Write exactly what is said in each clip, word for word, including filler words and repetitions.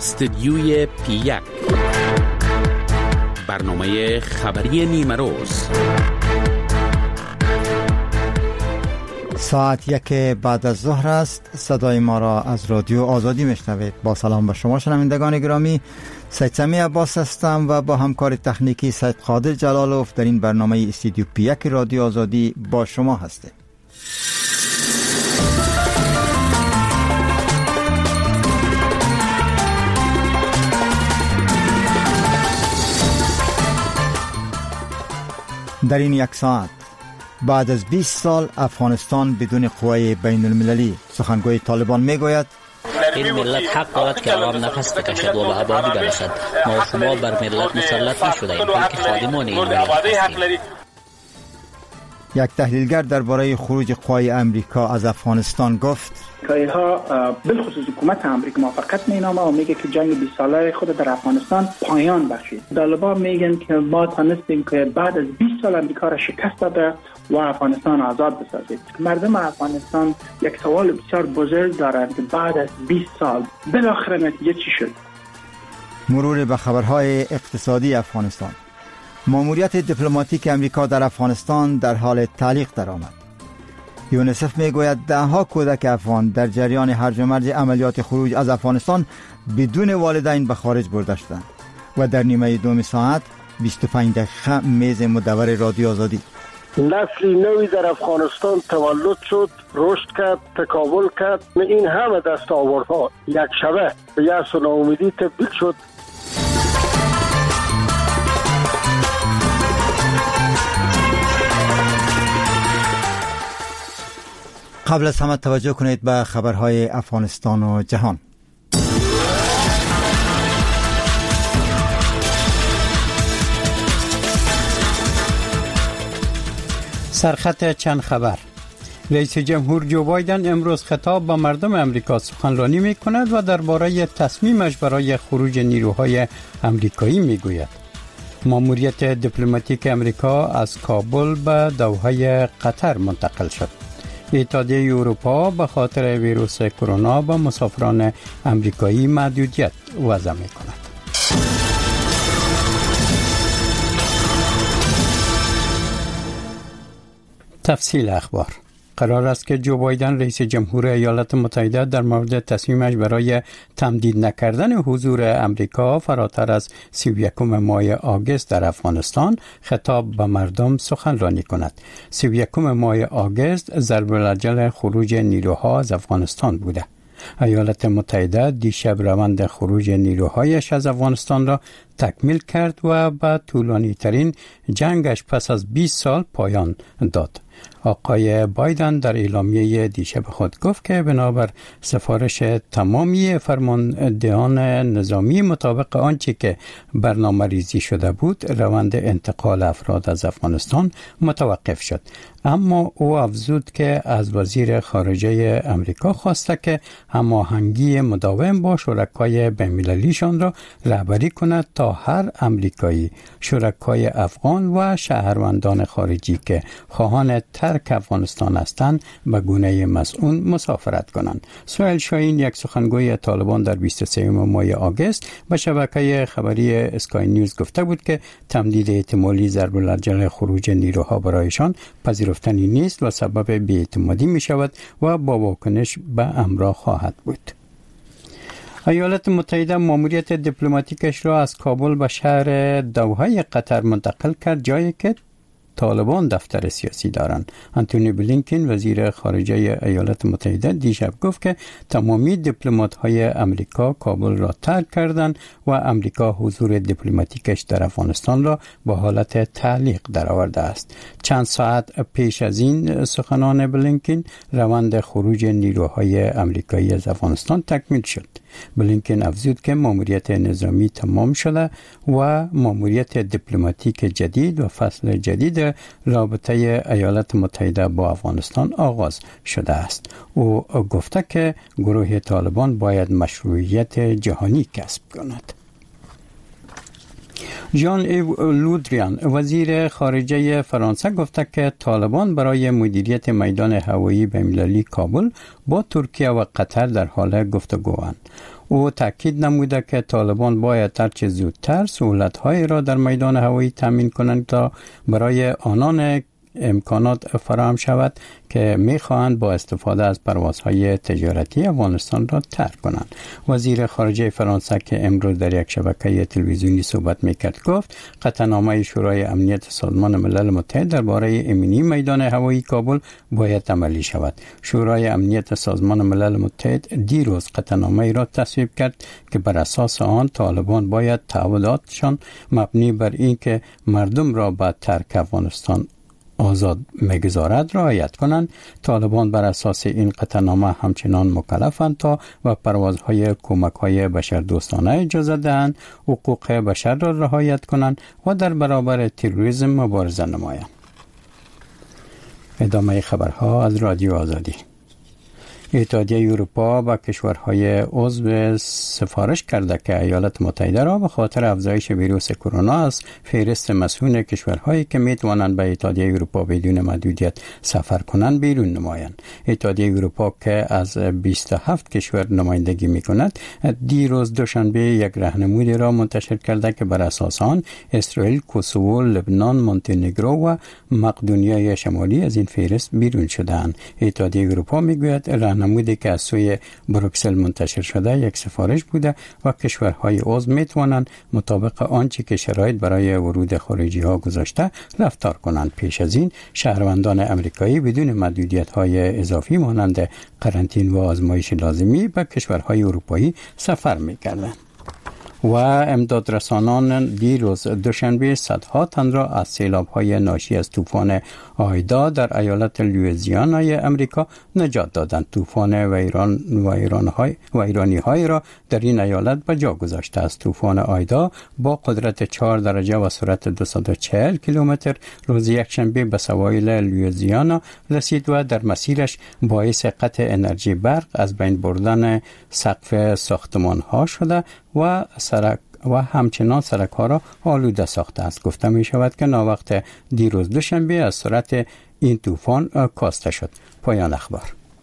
استدیوی پی یک، برنامه خبری نیمه روز. ساعت یک بعد از ظهر است. صدای ما را از رادیو آزادی میشنوید. با سلام به شما شنوندگان گرامی، سید سمی عباس هستم و با همکار تکنیکی سید قادر جلالوف در این برنامه استودیو پی یک رادیو آزادی با شما هستیم. در این یک ساعت، بعد از بیست سال افغانستان بدون قوای بین المللی، سخنگوی طالبان میگوید این ملت حق دارد که عوام نفس بکشد و به آبادی برسد. ما و شما بر ملت مسلط نشده ایم، بلکه خادمان این ملت هستیم. یک تحلیلگر درباره خروج قوای امریکا از افغانستان گفت ها بالخصوص حکومت امریکا موافقت مینامه و میگه که جنگ بیست ساله خود در افغانستان پایان بخشید. طالبان میگن که ما تونستیم که بعد از بیست سال امریکا را شکست داده و افغانستان آزاد بسازید. مردم افغانستان یک سوال بسیار بزرگ دارند که بعد از بیست سال بالاخره نتیجه چی شد؟ مرور به خبرهای اقتصادی افغانستان. ماموریت دیپلماتیک امریکا در افغانستان در حال تعلیق درآمد. یونیسف میگوید ده ها کودک افغان در جریان هرج و مرج عملیات خروج از افغانستان بدون والدین به خارج برده شدند. و در نیمه دوم ساعت بیست و پنج دقیقه میز مدور رادیو آزادی. نسلی نوی در افغانستان تولد شد، رشد کرد، تکامل کرد. این همه دستاوردها یک شبه به یأس و ناامیدی تبدیل شد. قبل از همه توجه کنید به خبرهای افغانستان و جهان. سرخط چند خبر. رئیس جمهور جو بایدن امروز خطاب به مردم امریکا سخنرانی می کند و درباره تصمیمش برای خروج نیروهای امریکایی می گوید. ماموریت دیپلماتیک امریکا از کابل به دوحه قطر منتقل شد. اتحادیه اروپا به خاطر ویروس کرونا به مسافران امریکایی محدودیت وضع می کند. تفصیل اخبار. قرار است که جو بایدن رئیس جمهور ایالات متحده در مورد تصمیمش برای تمدید نکردن حضور امریکا فراتر از سی و یکم ماه آگوست در افغانستان خطاب به مردم سخنرانی کند. سی و یکم ماه آگوست ضرب الاجل خروج نیروها از افغانستان بوده. ایالات متحده دیشب روند خروج نیروهایش از افغانستان را تکمیل کرد و به طولانی ترین جنگش پس از بیست سال پایان داد. آقای بایدن در اعلامیه دیشب خود گفت که بنابر سفارش تمامی فرماندهان نظامی مطابق آنچه که برنامه ریزی شده بود، روند انتقال افراد از افغانستان متوقف شد. اما او افزود که از وزیر خارجه امریکا خواسته که هماهنگی مداوم با شرکای بین‌المللیشان را رهبری کند تا هر امریکایی، شرکای افغان و شهروندان خارجی که خواهان ترک افغانستان هستند به گونه مسئول مسافرت کنند. سهیل شاهین، یک سخنگوی طالبان، در بیست و سوم ماه آگوست به شبکه خبری اسکای نیوز گفته بود که تمدید احتمالی ضرب الاجل خروج نیروها برایشان پذیرفتنی نیست و سبب بی‌اعتمادی می شود و با واکنش به همراه خواهد بود. ایالات متحده ماموریت دیپلماتیکش را از کابل به شهر دوحه قطر منتقل کرد، جایی که طالبان دفتر سیاسی دارند. آنتونی بلینکن، وزیر خارجه ایالات متحده، دیشب گفت که تمامی دیپلمات‌های امریکا کابل را ترک کردند و امریکا حضور دیپلماتیکش در افغانستان را به حالت تعلیق درآورده است. چند ساعت پیش از این سخنان بلینکن، روند خروج نیروهای امریکایی از افغانستان تکمیل شد. بلینکن افزود که ماموریت نظامی تمام شده و ماموریت دیپلماتیک جدید و فصل جدید رابطه ایالات متحده با افغانستان آغاز شده است. او گفته که گروه طالبان باید مشروعیت جهانی کسب کند. ژان ایو لودریان، وزیر خارجه فرانسه، گفته که طالبان برای مدیریت میدان هوایی بین‌المللی کابل با ترکیه و قطر در حال گفتگوند. او تاکید نموده که طالبان باید هرچه زودتر سهولت‌هایی را در میدان هوایی تامین کنند تا برای آنان امکانات فراهم شود که می‌خواهند با استفاده از پروازهای تجارتی افغانستان را ترک کنند. وزیر خارجه فرانسه که امروز در یک شبکه تلویزیونی صحبت می‌کرد گفت قطعنامه شورای امنیت سازمان ملل متحد درباره امنی میدان هوایی کابل باید عملی شود. شورای امنیت سازمان ملل متحد دیروز قطعنامه را تصویب کرد که بر اساس آن طالبان باید تعهداتشان مبنی بر اینکه مردم را به ترک افغانستان آزاد میگذارد رعایت کنند. طالبان بر اساس این قطعنامه همچنان مکلفند تا و پروازهای کمک‌های بشردوستانه اجازه دهند، حقوق بشر را رعایت کنند و در برابر تروریسم مبارزه نمایند. ادامه خبرها از رادیو آزادی. اتحادیه اروپا با کشورهای عضو سفارش کرده که ایالات متحده را به خاطر افزایش ویروس کرونا از فهرست مسئول کشورهایی که میتوانند به اتحادیه اروپا بدون محدودیت سفر کنند بیرون نمایند. اتحادیه اروپا که از بیست و هفت کشور نمایندگی میکند دیروز دوشنبه یک راهنمایی را منتشر کرده که بر اساس آن اسرائیل، کوسوو، لبنان، مونتنگرو و مقدونیای شمالی از این فهرست بیرون شدند. اتحادیه اروپا میگوید راهنمایی که از سوی بروکسل منتشر شده یک سفارش بوده و کشورهای عضو میتوانند مطابق آنچه که شرایط برای ورود خارجی ها گذاشته رفتار کنند. پیش از این شهروندان امریکایی بدون محدودیت های اضافی مانند قرنطینه و آزمایش لازمی به کشورهای اروپایی سفر میکردند. و امدادرسانان دیروز دوشنبه صدها تن را از سیلاب‌های ناشی از طوفان آیدا در ایالت لوئیزیانای امریکا نجات دادند. طوفان و ایران و ایران‌های و ایرانی‌های را در این ایالت به جا گذاشته است. طوفان آیدا با قدرت چهار درجه و سرعت دویست و چهل کیلومتر روز یکشنبه به سواحل لوئیزیانا رسید و در مسیرش باعث قطع انرژی برق، از بین بردن سقف ساختمان‌ها شده و سرک و همچنان سرک ها را آلوده ساخته است. گفته می شود که ناوقت دیروز دوشنبه از سرعت این طوفان کاسته شد. پایان اخبار.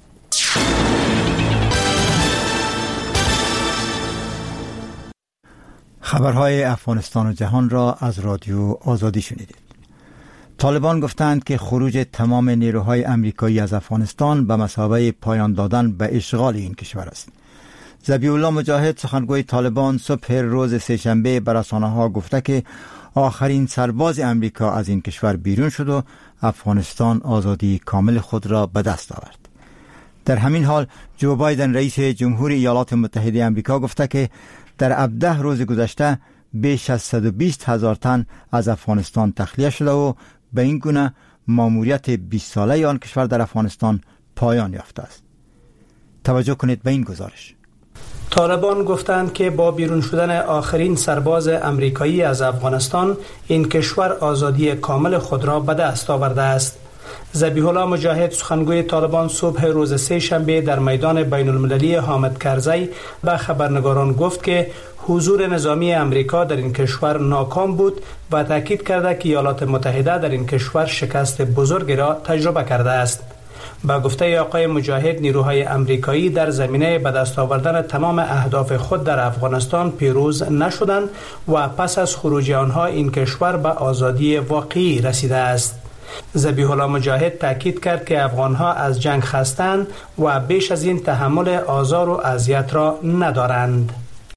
خبرهای افغانستان و جهان را از رادیو آزادی شنیدید. طالبان گفتند که خروج تمام نیروهای امریکایی از افغانستان به مثابه پایان دادن به اشغال این کشور است. ذبیح الله مجاهد سخنگوی طالبان صبح روز سه‌شنبه به رسانه‌ها گفته که آخرین سرباز امریکا از این کشور بیرون شد و افغانستان آزادی کامل خود را به دست آورد. در همین حال جو بایدن رئیس جمهوری ایالات متحده آمریکا گفته که در هفده روز گذشته بیش از صد و بیست هزار تن از افغانستان تخلیه شده و به این گونه ماموریت بیست ساله آن کشور در افغانستان پایان یافته است. توجه کنید به این گزارش. طالبان گفتند که با بیرون شدن آخرین سرباز امریکایی از افغانستان این کشور آزادی کامل خود را به دست آورده است. ذبیح الله مجاهد سخنگوی طالبان صبح روز سه شنبه در میدان بین المللی حامد کرزی به خبرنگاران گفت که حضور نظامی امریکا در این کشور ناکام بود و تاکید کرده که ایالات متحده در این کشور شکست بزرگی را تجربه کرده است. با گفته آقای مجاهد نیروهای امریکایی در زمینه به دست آوردن تمام اهداف خود در افغانستان پیروز نشدند و پس از خروج آنها این کشور به آزادی واقعی رسیده است. ذبیح الله مجاهد تاکید کرد که افغانها از جنگ خستند و بیش از این تحمل آزار و اذیت را ندارند.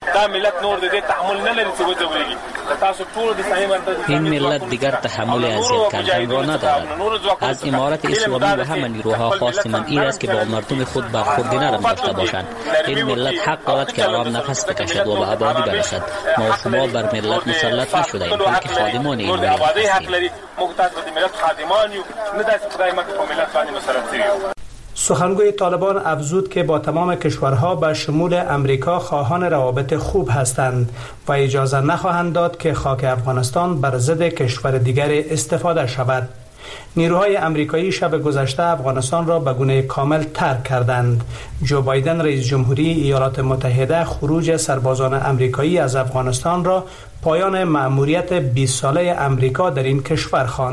این ملت دیگر تحمل اذیت کردن را ندارد. از امارت اسلامی و همه نیروها خواستند این است که با مردم خود برخورد نرم داشته باشند. این ملت حق دارد که آرام نفس بکشد و به آبادی برسد. ما و شما بر ملت مسلط نشده ایم، بلکه خادمان این ملت هستیم. سخنگوی طالبان افزود که با تمام کشورها به شمول امریکا خواهان روابط خوب هستند و اجازه نخواهند داد که خاک افغانستان بر ضد کشور دیگر استفاده شود. نیروهای امریکایی شب گذشته افغانستان را به گونه کامل ترک کردند. جو بایدن رئیس جمهوری ایالات متحده خروج سربازان امریکایی از افغانستان را پایان مأموریت بیست ساله امریکا در این کشور خواند.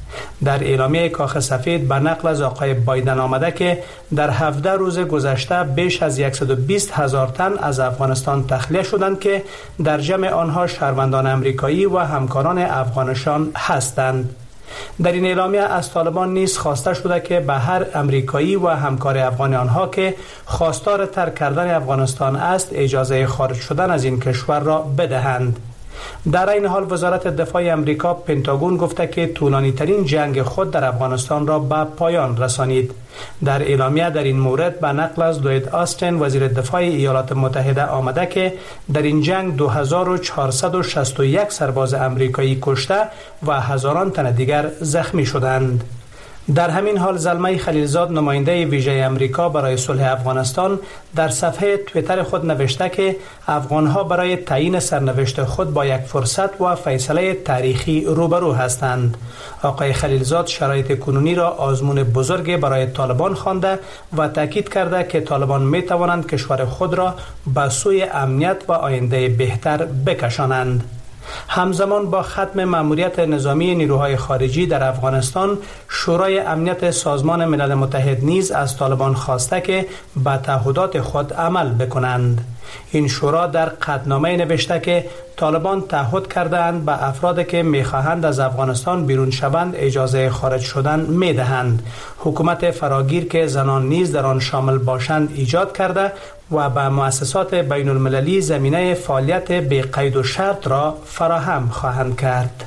در اعلامیه کاخ سفید به نقل از آقای بایدن آمده که در هفده روز گذشته بیش از صد و بیست هزار تن از افغانستان تخلیه شدند که در جمع آنها شهروندان امریکایی و همکاران افغانشان هستند. در این اعلامیه از طالبان نیز خواسته شده که به هر امریکایی و همکار افغان آنها که خواستار ترک کردن افغانستان است اجازه خارج شدن از این کشور را بدهند. در این حال وزارت دفاع امریکا پنتاگون گفته که طولانی ترین جنگ خود در افغانستان را به پایان رسانید. در اعلامیه در این مورد به نقل از لوید آستین وزیر دفاع ایالات متحده آمده که در این جنگ دو هزار و چهارصد و شصت و یک سرباز امریکایی کشته و هزاران تن دیگر زخمی شدند. در همین حال زلمه خلیلزاد نماینده ویژه امریکا برای صلح افغانستان در صفحه توییتر خود نوشته که افغانها برای تعیین سرنوشت خود با یک فرصت و فیصله تاریخی روبرو هستند. آقای خلیلزاد شرایط کنونی را آزمون بزرگ برای طالبان خوانده و تاکید کرده که طالبان می توانند کشور خود را به سوی امنیت و آینده بهتر بکشانند. همزمان با ختم مأموریت نظامی نیروهای خارجی در افغانستان، شورای امنیت سازمان ملل متحد نیز از طالبان خواسته که به تعهدات خود عمل بکنند. این شورا در قطعنامه نوشته که طالبان تعهد کردند به افرادی که می‌خواهند از افغانستان بیرون شوند اجازه خارج شدن می‌دهند. حکومت فراگیر که زنان نیز در آن شامل باشند ایجاد کرده و به مؤسسات بین المللی زمینه فعالیت بی قید و شرط را فراهم خواهند کرد.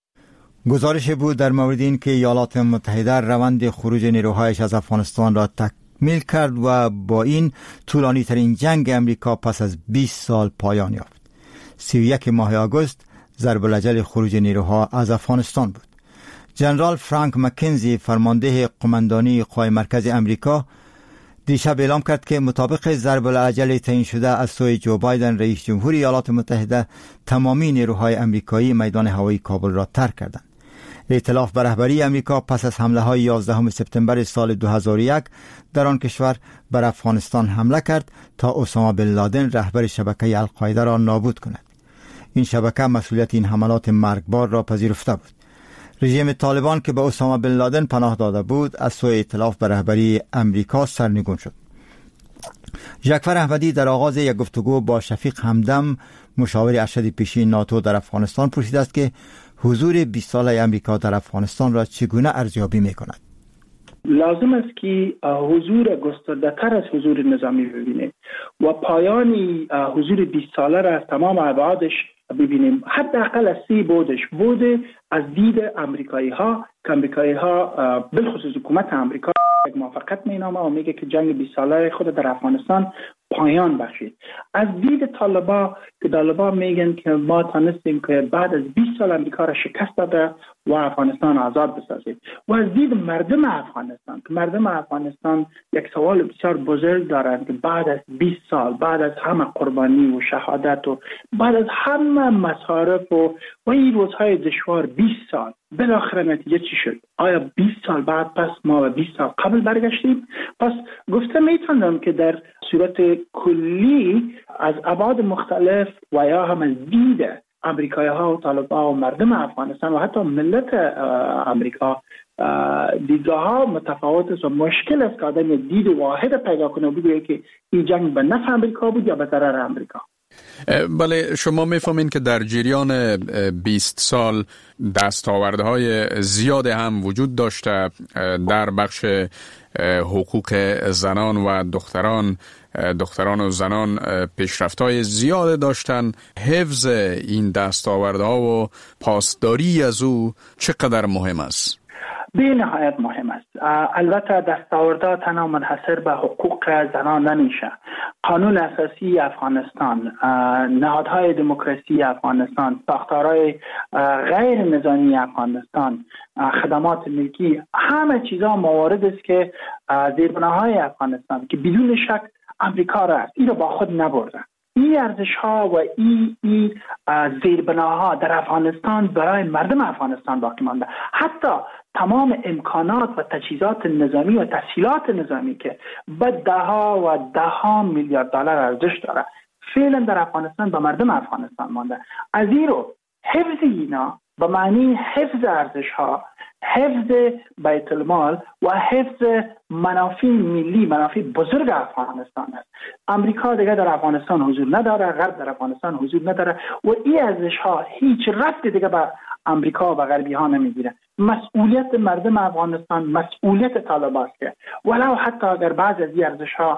گزارش بود در مورد این که ایالات متحده روند خروج نیروهایش از افغانستان را تکمیل کرد و با این طولانی ترین جنگ امریکا پس از بیست سال پایان یافت. سی و یک ماه آگوست ضرب الاجل خروج نیروها از افغانستان بود. جنرال فرانک مکنزی فرمانده قماندانی قوای مرکز امریکا دیشب اعلام کرد که مطابق ضرب الاجل تعیین شده از سوی جو بایدن رئیس جمهور ایالات متحده تمامی نیروهای امریکایی میدان هوایی کابل را ترک کردند. ائتلاف به رهبری امریکا پس از حمله های یازدهم سپتامبر سال دو هزار و یک در آن کشور بر افغانستان حمله کرد تا اسامه بن لادن رهبر شبکه القاعده را نابود کند. این شبکه مسئولیت این حملات مرگبار را پذیرفته بود. رژیم طالبان که به اسامه بن لادن پناه داده بود از سوی ائتلاف به رهبری امریکا سرنگون شد. ژاکفر احمدی در آغاز یک گفتگو با شفیق همدم مشاور ارشد پیشین ناتو در افغانستان پرسیده است که حضور بیست ساله امریکا در افغانستان را چگونه ارزیابی می‌کند؟ لازم است که حضور گسترده‌تر از حضور نظامی ببینیم و پایانی حضور بیست ساله را از تمام ابعادش ببینیم. حداقل از سی بودش بوده از دید امریکایی ها که امریکایی ها بالخصوص حکومت امریکا یک موافقت مینامه و میگه که جنگ بیست ساله خود در افغانستان پایان بخشید. از دید طالبا که طالبا میگن که ما تانستیم که بعد از بیست سال امریکا را شکست داده و افغانستان آزاد بسازید. و از دید مردم افغانستان که مردم افغانستان یک سوال بسیار بزرگ دارند که بعد از بیست سال، بعد از همه قربانی و شهادت و بعد از همه مصارف و و این روزهای دشوار بیست سال بالاخره نتیجه چی شد؟ آیا بیست سال بعد پس ما به بیست سال قبل برگشتیم؟ پس گفته میتونم که در صورت کلی از ابعاد مختلف و یا هم از دید امریکایی ها و طالبان و مردم افغانستان و حتی ملت امریکا دیدگاه ها متفاوت است و مشکل است که آدم دید واحد پیدا کنه و بگه که این جنگ به نفع امریکا بود یا به ضرر امریکا. بله، شما میفهمین که در جریان بیست سال دستاوردهای زیاد هم وجود داشته در بخش حقوق زنان و دختران دختران و زنان پیشرفت‌های زیاد داشتن. حفظ این دستاوردها و پاسداری از او چقدر مهم است؟ به نهایت مهم است. البته دستاوردها تنها منحصر به حقوق زنان نمیشه. قانون اساسی افغانستان، نهادهای دموکراسی افغانستان، ساختارهای غیر نظامی افغانستان، خدمات ملکی، همه چیزها موارد است که زیربناهای افغانستان که بدون شک امریکا را است این را با خود نبرده. این ارزش ها و این ای زیربناها در افغانستان برای مردم افغانستان باقی مانده. حتی تمام امکانات و تجهیزات نظامی و تسهیلات نظامی که به ده ها و ده ها میلیارد دلار ارزش داره فعلا در افغانستان به مردم افغانستان مانده. از این رو حفظ اینا به معنی حفظ ارزش ها، حفظ بیت المال و حفظ منافع ملی، منافع بزرگ افغانستان است. امریکا دیگه در افغانستان حضور نداره، غرب در افغانستان حضور نداره و این ارزش ها هیچ ربطی دیگه به امریکا و غربی ها نمیگیره. مسئولیت مردم افغانستان مسئولیت طالبان است که ولو حتی اگر بعض از این ارزش ها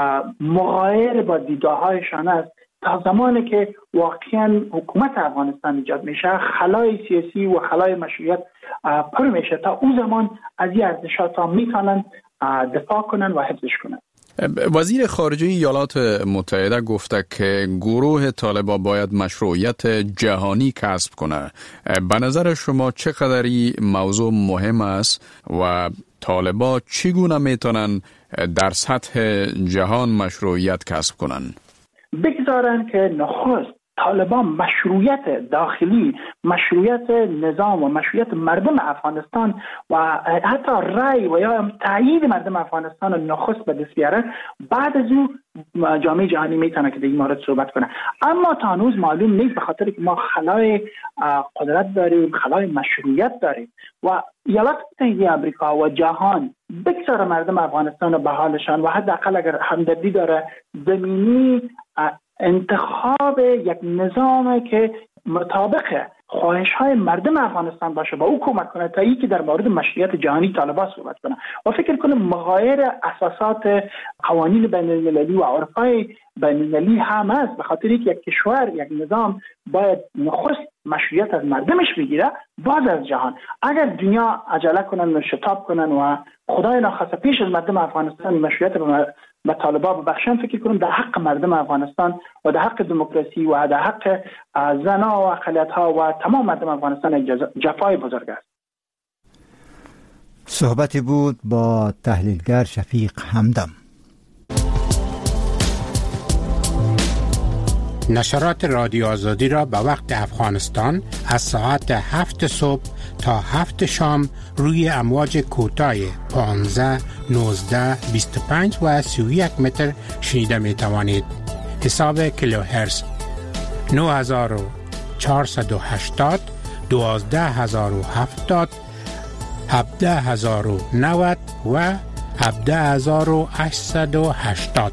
مغایر با دیدگاه‌هایشان است، تا زمانی که واقعا حکومت افغانستان ایجاد میشه، خلای سیاسی و خلای مشروعیت پر میشه، تا اون زمان از این ارزشات میتونن دفاع کنن و حفظش کنن. وزیر خارجه ایالات متحده گفته که گروه طالبان باید مشروعیت جهانی کسب کنه. به نظر شما چقدر این موضوع مهم است و طالبان چگونه میتونن در سطح جهان مشروعیت کسب کنن؟ بگذارن که نخست طالبان مشروعیت داخلی، مشروعیت نظام و مشروعیت مردم افغانستان و حتی رأی و یا تایید مردم افغانستان نخست به دست بیاره، بعد از او جامعه جهانی میتونه که در این مورد صحبت کنه. اما تا هنوز معلوم نیست، به خاطر که ما خلای قدرت داریم، خلای مشروعیت داریم و ایالات متحده آمریکا و جهان بگذاره مردم افغانستان رو به حالشان و حداقل اگر همدردی داره زمینی انتخاب یک نظام که مطابق خواهش های مردم افغانستان باشه با او کمک کنه تا اینکه در مورد مشروعیت جهانی طالبان صحبت کنه و فکر کنم مغایر اساسات قوانین بین المللی و عرفای بین المللی هم است، به خاطر اینکه یک کشور، یک نظام باید نخست مشروعیت از مردمش بگیره بعد از جهان. اگر دنیا عجله کنن و شتاب کنن و خدای ناخواسته پیش از مردم افغانستان مشروعیت به طالبان ببخشن، فکر کنم در حق مردم افغانستان و در حق دموکراسی و در حق زنا و اقلیت‌ها و تمام مردم افغانستان جفای بزرگ است. صحبتی بود با تحلیلگر شفیق همدم. نشرات رادیو آزادی را به وقت افغانستان از ساعت هفت صبح تا هفت شام روی امواج کوتاه پانزده، نوزده، بیست و پنج و سی و یک متر شنیده می توانید. حساب کیلوهرتز نه هزار و چهارصد و هشتاد، دوازده هزار و هفتاد، هفده هزار و نود و هفده هزار و هشتصد و هشتاد.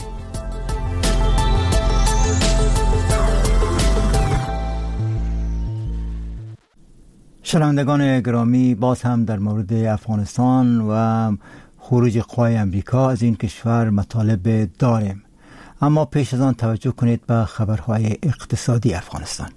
شنوندگان گرامی، باز هم در مورد افغانستان و خروج قوای امریکا از این کشور مطالب داریم، اما پیش از آن توجه کنید به خبرهای اقتصادی افغانستان.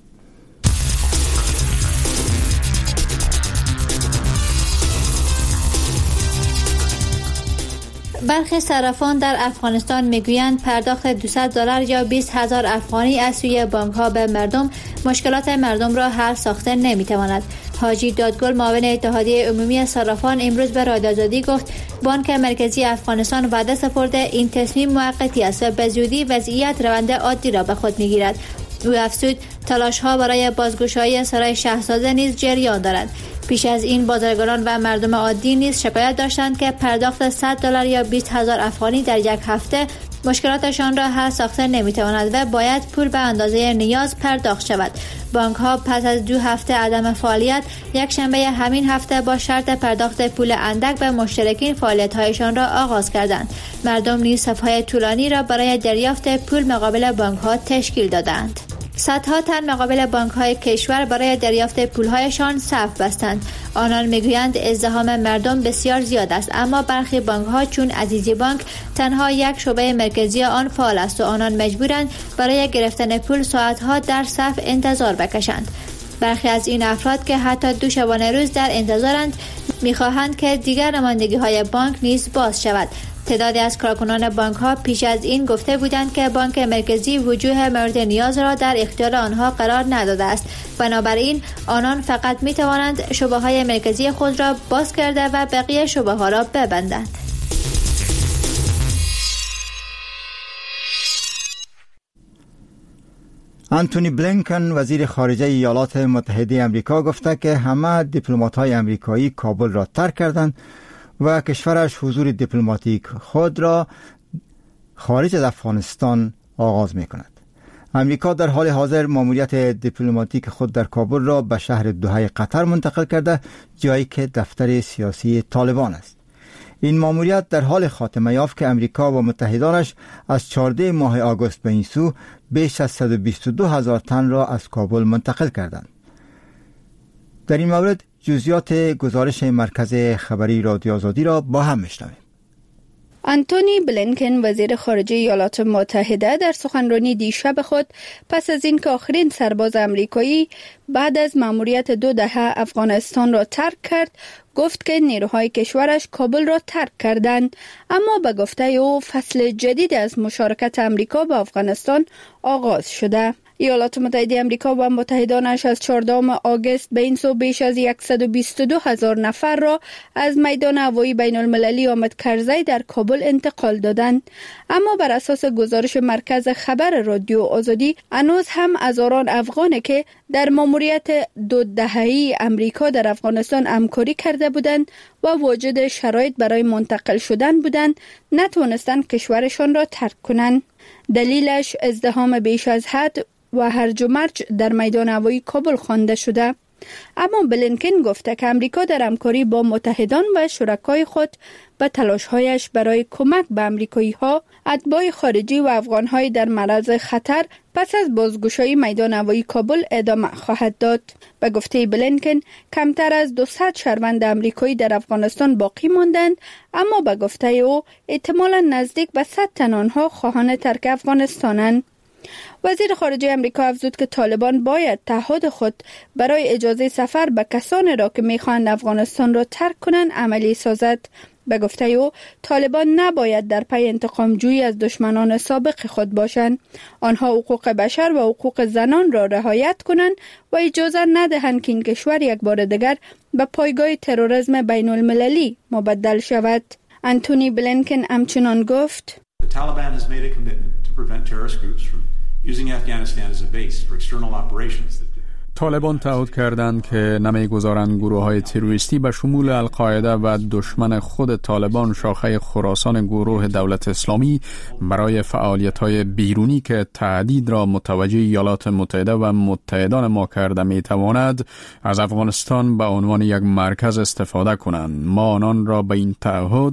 برخی صرافان در افغانستان میگویند پرداخت دویست دلار یا بیست هزار افغانی از سوی بانک‌ها به مردم مشکلات مردم را حل ساخته نمی‌تواند. حاجی دادگل، معاون اتحادیه عمومی صرافان، امروز به رادیو آزادی گفت بانک مرکزی افغانستان وعده سپرده این تصمیم موقتی است و به زودی وضعیت روند عادی را به خود می‌گیرد. او افزود تلاش‌ها برای بازگشایی سرای شهزاده نیز جریان دارد. پیش از این بازرگانان و مردم عادی نیز شکایت داشتند که پرداخت صد دلار یا بیست هزار افغانی در یک هفته مشکلاتشان را حل ساخته نمی‌تواند و باید پول به اندازه نیاز پرداخت شود. بانک‌ها پس از دو هفته عدم فعالیت یک شنبه همین هفته با شرط پرداخت پول اندک به مشترکین فعالیت‌هایشان را آغاز کردند. مردم نیز صف‌های طولانی را برای دریافت پول مقابل بانک‌ها تشکیل دادند. صدها تن مقابل بانک‌های کشور برای دریافت پول‌هایشان صف بستند. آنان میگویند ازدحام مردم بسیار زیاد است، اما برخی بانک‌ها چون عزیزی بانک تنها یک شعبه مرکزی آن فعال است و آنان مجبورند برای گرفتن پول ساعت‌ها در صف انتظار بکشند. برخی از این افراد که حتی دو شبانه روز در انتظارند می‌خواهند که دیگر نمایندگی‌های بانک نیز باز شود. تعدادی از کارکنان بانک‌ها پیش از این گفته بودند که بانک مرکزی وجوه مورد نیاز را در اختیار آنها قرار نداده است. بنابراین آنان فقط می‌توانند شعبه‌های مرکزی خود را باز کرده و بقیه شعبه‌ها را ببندند. آنتونی بلینکن، وزیر خارجه ایالات متحده آمریکا، گفته که همه دیپلمات‌های آمریکایی کابل را ترک کردند و کشورش حضور دیپلماتیک خود را خارج از افغانستان آغاز می کند. امریکا در حال حاضر ماموریت دیپلماتیک خود در کابل را به شهر دوحه قطر منتقل کرده، جایی که دفتر سیاسی طالبان است. این ماموریت در حال خاتمه یافت که امریکا و متحدانش از چهاردهم ماه آگوست به این سو بیش از صد و بیست و دو هزار تن را از کابل منتقل کردند. در این مورد جزئیات گزارش مرکز خبری رادیو آزادی را با هم میشنویم. آنتونی بلینکن وزیر خارجه ایالات متحده در سخنرانی دیشب خود پس از اینکه آخرین سرباز امریکایی بعد از مأموریت دو دهه افغانستان را ترک کرد، گفت که نیروهای کشورش کابل را ترک کردند، اما به گفته او فصل جدید از مشارکت امریکا با افغانستان آغاز شده. ایالات متحده امریکا و متحدانش از چهاردهم آگوست به این سو بیش از صد و بیست و دو هزار نفر را از میدان هوایی بین المللی حامد کرزی در کابل انتقال دادند، اما بر اساس گزارش مرکز خبر رادیو آزادی هنوز هم هزاران افغان که در ماموریت دو دهه‌ای امریکا در افغانستان همکاری کرده بودند و واجد شرایط برای منتقل شدن بودند نتوانستند کشورشان را ترک کنند. دلیلش ازدحام بیش از حد و هرج و مرج در میدان هوایی کابل خوانده شده. اما بلینکن گفته که امریکا در همکاری با متحدان و شرکای خود به تلاش‌هایش برای کمک به امریکایی‌ها، اتباع خارجی و افغان‌های در معرض خطر پس از بازگشایی میدان هوایی کابل ادامه خواهد داد. به گفته بلینکن کمتر از دویست شهروند امریکایی در افغانستان باقی ماندند، اما به گفته او احتمالاً نزدیک به صد تن آنها خواهان ترک افغانستانند. وزیر خارجه امریکا افزود که طالبان باید تعهد خود برای اجازه سفر به کسانی را که می‌خواهند افغانستان را ترک کنند عملی سازد. به گفته او طالبان نباید در پی انتقام جویی از دشمنان سابق خود باشند. آنها حقوق بشر و حقوق زنان را رعایت کنند و اجازه ندهند که این کشور یک بار دیگر به پایگاه تروریسم بین المللی مبدل شود. آنتونی بلینکن همچنان گفت: The Taliban has made a commitment to prevent terrorist groups from using Afghanistan as a base for external operations. طالبان تعهد کردند که نمیگذارند گروه‌های تروریستی به شمول القاعده و دشمن خود طالبان شاخه خراسان گروه دولت اسلامی برای فعالیت‌های بیرونی که تهدید را متوجه ایالات متحده و متحدان ما کرده می‌تواند از افغانستان به عنوان یک مرکز استفاده کنند. ما آنان را به این تعهد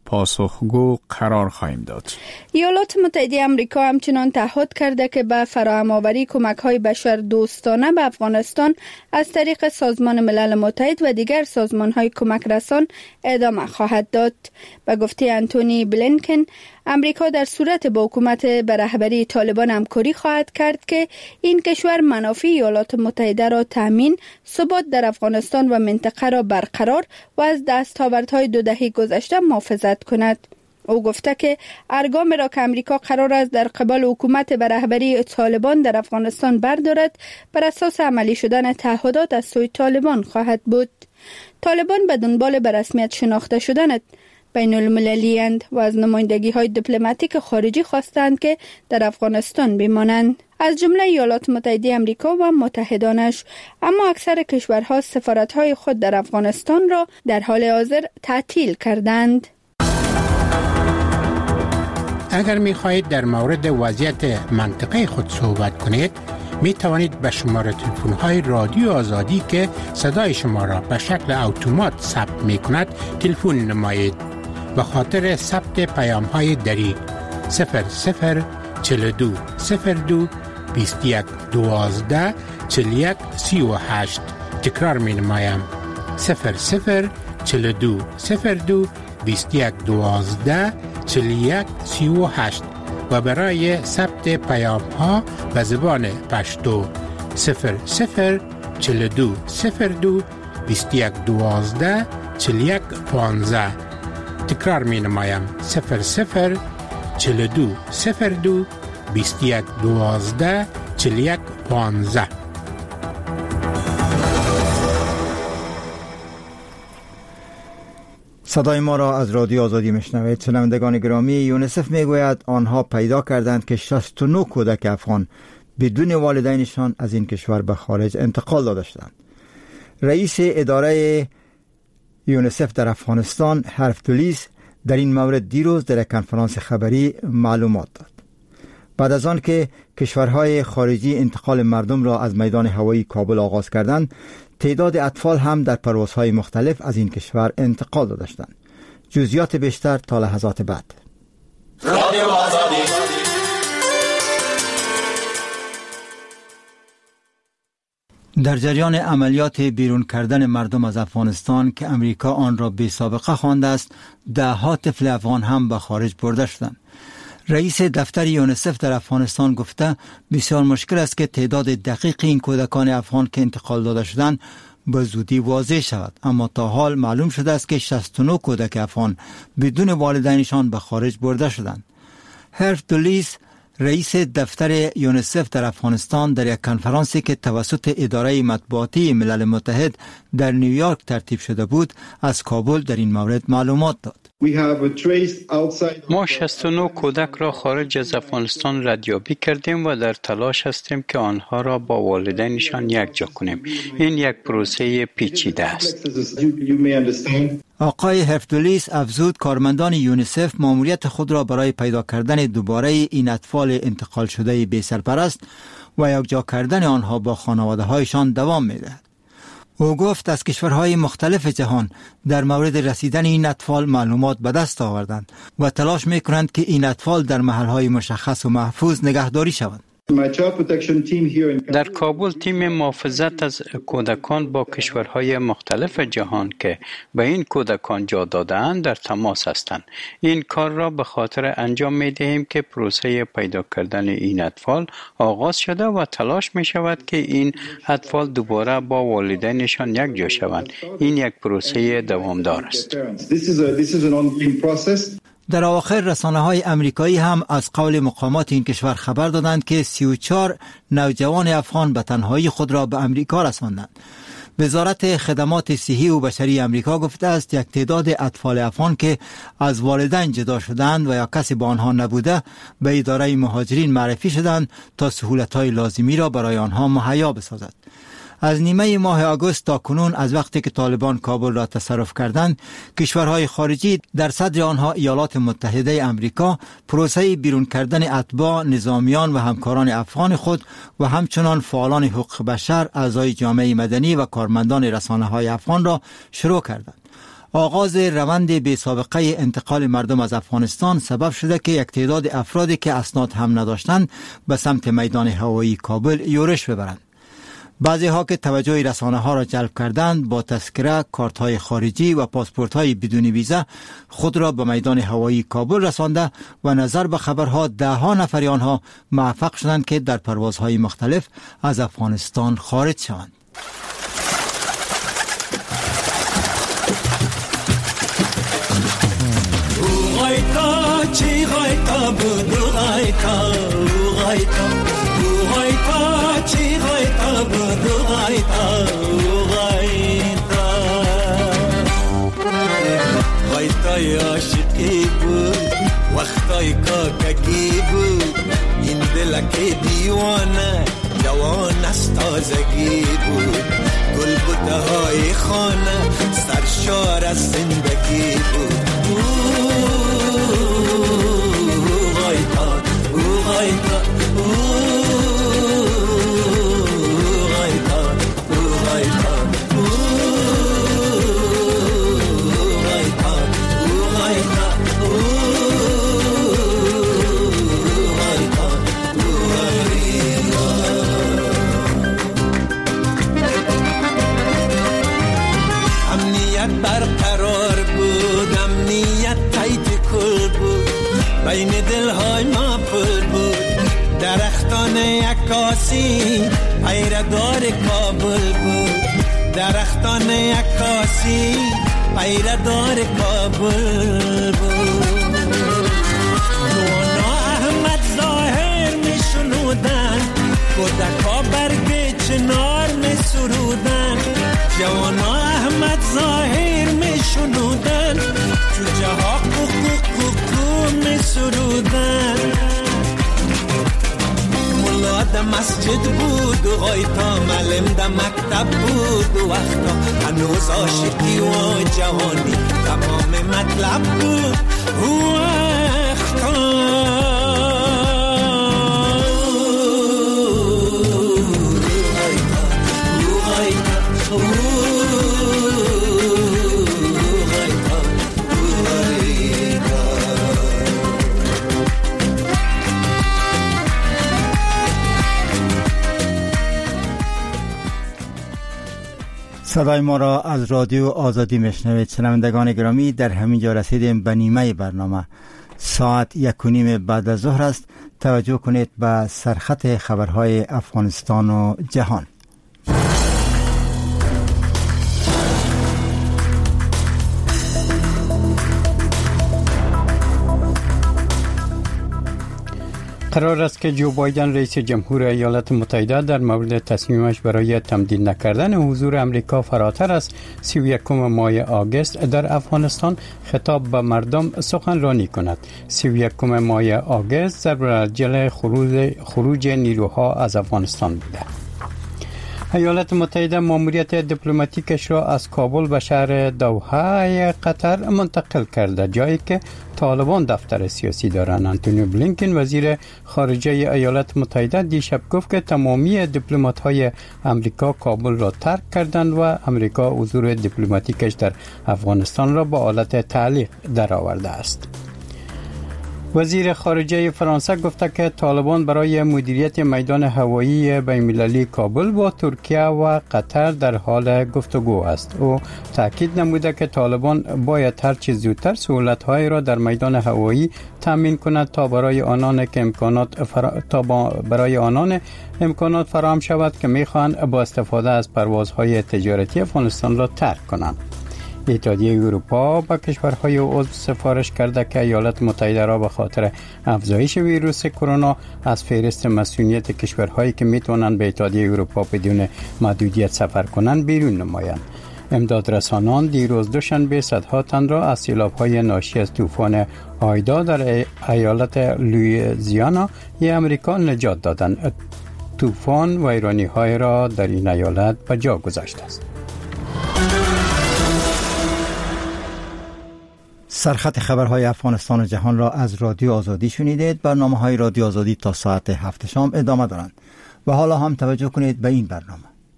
پاسخگو قرار خواهیم داد. ایالات متحده آمریکا همچنان تعهد کرده که به فراهم آوری کمک‌های بشر دوستانه به افغانستان از طریق سازمان ملل متحد و دیگر سازمان‌های کمک رسان ادامه خواهد داد. به گفته آنتونی بلینکن، امریکا در صورت با حکومت به رهبری طالبان همکاری خواهد کرد که این کشور منافع ایالات متحده را تامین، ثبات در افغانستان و منطقه را برقرار و از دستاوردهای دو دهه گذشته محافظت کند. او گفته که ارگام را که امریکا قرار است در قبال حکومت به رهبری طالبان در افغانستان بردارد بر اساس عملی شدن تعهدات از سوی طالبان خواهد بود. طالبان به دنبال به رسمیت شناخته شدن بین المللی اند و از نمایندگی های دیپلماتیک خارجی خواستند که در افغانستان بمانند، از جمله ایالات متحده آمریکا و متحدانش، اما اکثر کشورها سفارت‌های خود در افغانستان را در حال حاضر تعطیل کردند. اگر می خواهید در مورد وضعیت منطقه خود صحبت کنید، می توانید به شماره تلفن های رادیو آزادی که صدای شما را به شکل اتومات ثبت می کند تلفن نمایید. به خاطر ثبت پیام های دری صفر صفر چهل و دو صفر دو بیست و یک دوازده چهل و یک سی و هشت تکرار می نمایم: صفر صفر چهل و دو صفر دو بیست و یک دوازده چهل و یک سی و هشت و برای ثبت پیام ها به زبان پشتو صفر صفر چهل و دو صفر دو بیست و یک دوازده چهل و یک پانزده. تکرار می نمایم: صفر صفر چهل و دو صفر دو بیست و یک دوازده چهل و یک پانزده. صدای ما را از رادیو آزادی میشنوید. شنوندگان گرامی، یونیسف میگوید آنها پیدا کردند که شصت و نه کودک افغان بدون والدینشان از این کشور به خارج انتقال داده شدند. رئیس اداره یونیسف در افغانستان هرف دولیس در این مورد دیروز در کنفرانس خبری معلومات داد. بعد از آن که کشورهای خارجی انتقال مردم را از میدان هوایی کابل آغاز کردند، تعداد اطفال هم در پروازهای مختلف از این کشور انتقال داشتند. جزئیات بیشتر تا لحظات بعد. در جریان عملیات بیرون کردن مردم از افغانستان که امریکا آن را بی سابقه خوانده است، ده ها طفل افغان هم به خارج برده شدند. رئیس دفتر یونیسف در افغانستان گفته بسیار مشکل است که تعداد دقیق این کودکان افغان که انتقال داده شدند به زودی واضح شود، اما تا حال معلوم شده است که شصت و نه کودک افغان بدون والدینشان به خارج برده شدند. هرف دولیس، رئیس دفتر یونیسف در افغانستان، در یک کنفرانسی که توسط اداره مطبوعاتی ملل متحد در نیویورک ترتیب شده بود، از کابل در این مورد معلومات داد. ما شصت و نه کودک را خارج از افغانستان ردیابی کردیم و در تلاش هستیم که آنها را با والدینشان یکجا کنیم. این یک پروسه پیچیده است. آقای هرفدولیس افزود کارمندان یونیسف ماموریت خود را برای پیدا کردن دوباره این اطفال انتقال شده بی سرپرست و یکجا کردن آنها با خانواده هایشان دوام می‌دهد. او گفت از کشورهای مختلف جهان در مورد رسیدن این اطفال معلومات به دست آوردند و تلاش می‌کنند که این اطفال در محل‌های مشخص و محفوظ نگهداری شوند. در کابل تیم محافظت از کودکان با کشورهای مختلف جهان که به این کودکان جا داده‌اند در تماس هستند. این کار را به خاطر انجام می‌دهیم که پروسه پیدا کردن این اطفال آغاز شده و تلاش می‌شود که این اطفال دوباره با والدینشان یکجا شوند. این یک پروسه دوامدار است. در اواخر رسانه‌های امریکایی هم از قول مقامات این کشور خبر دادند که سی و چهار نوجوان افغان به تنهایی خود را به امریکا رساندند. وزارت خدمات صحی و بشری امریکا گفته است یک تعداد اطفال افغان که از والدین جدا شدند و یا کسی با آنها نبوده به اداره مهاجرین معرفی شدند تا سهولت‌های لازمی را برای آنها مهیا بسازد. از نیمه ماه آگوست تا کنون از وقتی که طالبان کابل را تصرف کردند، کشورهای خارجی در صدر آنها ایالات متحده امریکا پروسه بیرون کردن اتباع، نظامیان و همکاران افغان خود و همچنان فعالان حقوق بشر، اعضای جامعه مدنی و کارمندان رسانه‌های افغان را شروع کردند. آغاز روند بی سابقه انتقال مردم از افغانستان سبب شده که یک تعداد افرادی که اسناد هم نداشتند به سمت میدان هوایی کابل یورش ببرند. بعضی ها که توجه رسانه ها را جلب کردند با تذکره، کارت های خارجی و پاسپورت های بدون ویزا خود را به میدان هوایی کابل رسانده و نظر به خبرها ده ها نفر آنها موفق شدند که در پروازهای مختلف از افغانستان خارج شوند. وقتای عاشقی بود، وقتای کاکگی بود، این دلک دیوانه جوان از تازگی بود، گل بوته های خانه سرشار از زندگی بود. او غایتا، او غایتا، بین دلهای ما پل بود، درختان عکاسی پیردار کابل بود، درختان عکاسی پیردار کابل بود. نوانا احمد ظاهر می شنودن، کودکا برگ چنار می سرودن، جوانا احمد ظاهر می شنودن، جوجه ها کوکو کوکو می سرودن. مولا ده مسجد بود و غایتا معلم ده مکتب بود و وقتا هنوز عاشقی و جوانی تمام مطلب بود و وقتا صدای ما را از رادیو آزادی میشنوید. شنوندگان گرامی، در همین جا رسیدیم به نیمه برنامه. ساعت یک و نیم بعد از ظهر است. توجه کنید به سرخط خبرهای افغانستان و جهان. قرار است که جو بایدن رئیس جمهور ایالات متحده در مورد تصمیمش برای تمدید نکردن حضور امریکا فراتر از سی و یکم ماه آگوست در افغانستان خطاب به مردم سخنرانی کند. سی و یکم ماه آگوست ضرب‌العجل خروج خروج نیروها از افغانستان بوده. ایالات متحده ماموریت دیپلماتیکش را از کابل به شهر دوحه قطر منتقل کرده، جایی که طالبان دفتر سیاسی دارند. آنتونی بلینکن وزیر خارجه ایالات متحده دیشب گفت که تمامی دیپلمات‌های امریکا کابل را ترک کردند و امریکا حضور دیپلماتیکش در افغانستان را به حالت تعلیق درآورده است. وزیر خارجه فرانسه گفته که طالبان برای مدیریت میدان هوایی بین‌المللی کابل با ترکیه و قطر در حال گفتگو است. او تاکید نموده که طالبان باید هر چه زودتر سهولت‌های را در میدان هوایی تامین کند تا برای آنان که امکانات فرا... تا برای آنان امکانات فراهم شود که می‌خواهند با استفاده از پروازهای تجارتی افغانستان را ترک کنند. اتحادیه اروپا با کشورهای عضو سفارش کرده که ایالات متحده را به خاطر افزایش ویروس کرونا از فهرست مسئولیت کشورهایی که میتوانند به اتحادیه اروپا بدون محدودیت سفر کنند بیرون نمایند. امداد رسانان دیروز دوشنبه صدها تن را از سیلاب‌های ناشی از طوفان آیدا در ایالت لوئیزیانا امریکا نجات دادند. طوفان ویرانی‌های را در این ایالت به جا گذاشته است. سرخط خبرهای افغانستان و جهان را از رادیو آزادی شنیدید. برنامه‌های رادیو آزادی تا ساعت هفت شام ادامه دارند و حالا هم توجه کنید به این برنامه.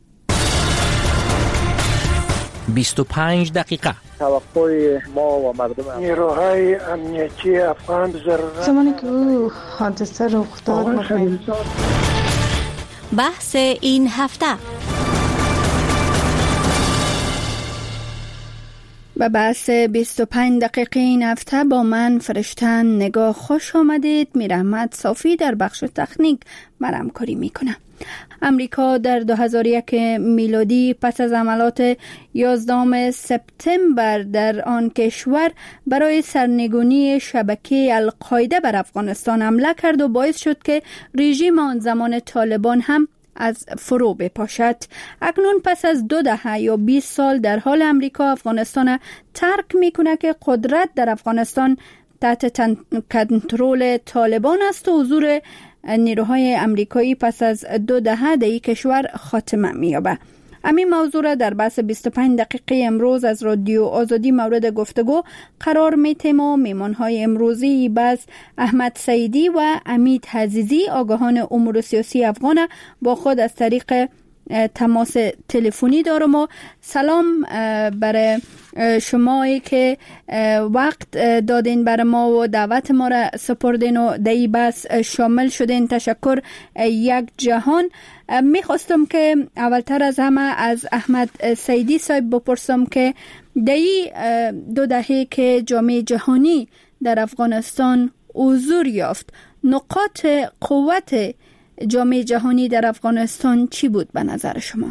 بیست و پنج دقیقه توقع ما و مردم نیروهای امنیتی افغان ضرورت زمانی که او حادثه رخ داد. بحث این هفته به بحث بیست و پنج دقیقه این هفته با من فرشتن نگاه خوش آمدید. میرحمت صافی در بخش تکنیک همکاری میکنه. امریکا در دو هزار و یک میلادی پس از عملات یازدهم سپتامبر در آن کشور برای سرنگونی شبکه القاعده بر افغانستان حمله کرد و باعث شد که رژیم آن زمان طالبان هم از فرو بپاشد. اکنون پس از دو دهه یا بیست سال در حال امریکا افغانستان ترک میکنه که قدرت در افغانستان تحت کنترل طالبان است و حضور نیروهای امریکایی پس از دو دهه در این کشور خاتمه می‌یابد. همین موضوع را در بحث بیست و پنج دقیقه امروز از رادیو آزادی مورد گفتگو قرار میتیم و میمانهای امروزی بس احمد سعیدی و امید عزیزی آگاهان امور سیاسی افغان با خود از طریق تماس تلفنی دارم. و سلام برای شمایی که وقت دادین برای ما و دعوت ما را سپردین و در این بحث شامل شدین. تشکر یک جهان. میخواستم که اولتر از همه از احمد سعیدی صاحب بپرسم که در این دو دهه که جامعه جهانی در افغانستان حضور یافت، نقاط قوت جامعه جهانی در افغانستان چی بود به نظر شما؟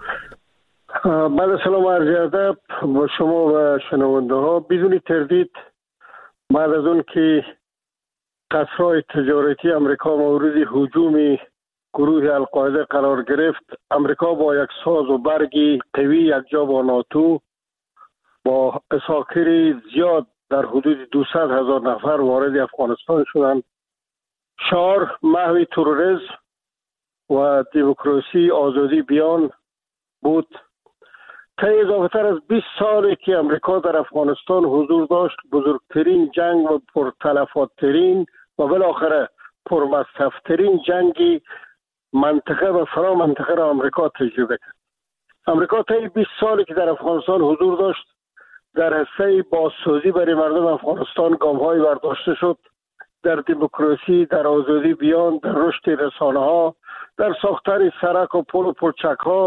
بعد سلام عرض ادب با شما و شنونده ها. بدون تردید بعد از اون که قصرهای تجارتی امریکا مورد هجوم گروه القاعده قرار گرفت، امریکا با یک ساز و برگی قوی یکجا با ناتو با اساکر زیاد در حدود دویست هزار نفر وارد افغانستان شدند. شعار محو تروریسم و دموکراسی آزادی بیان بود. طی اضافه تر از بیست سالی که امریکا در افغانستان حضور داشت، بزرگترین جنگ و پرتلفات‌ترین و بالاخره پرمصرف‌ترین جنگی منطقه و فرا منطقه را امریکا تجربه کرد. امریکا طی بیست سالی که در افغانستان حضور داشت، در حصه بازسازی برای مردم افغانستان گام‌های برداشته شد. در دموکراسی، در آزادی بیان، در رشد رسانه‌ها، در ساختن سرک و پل و پلچک‌ها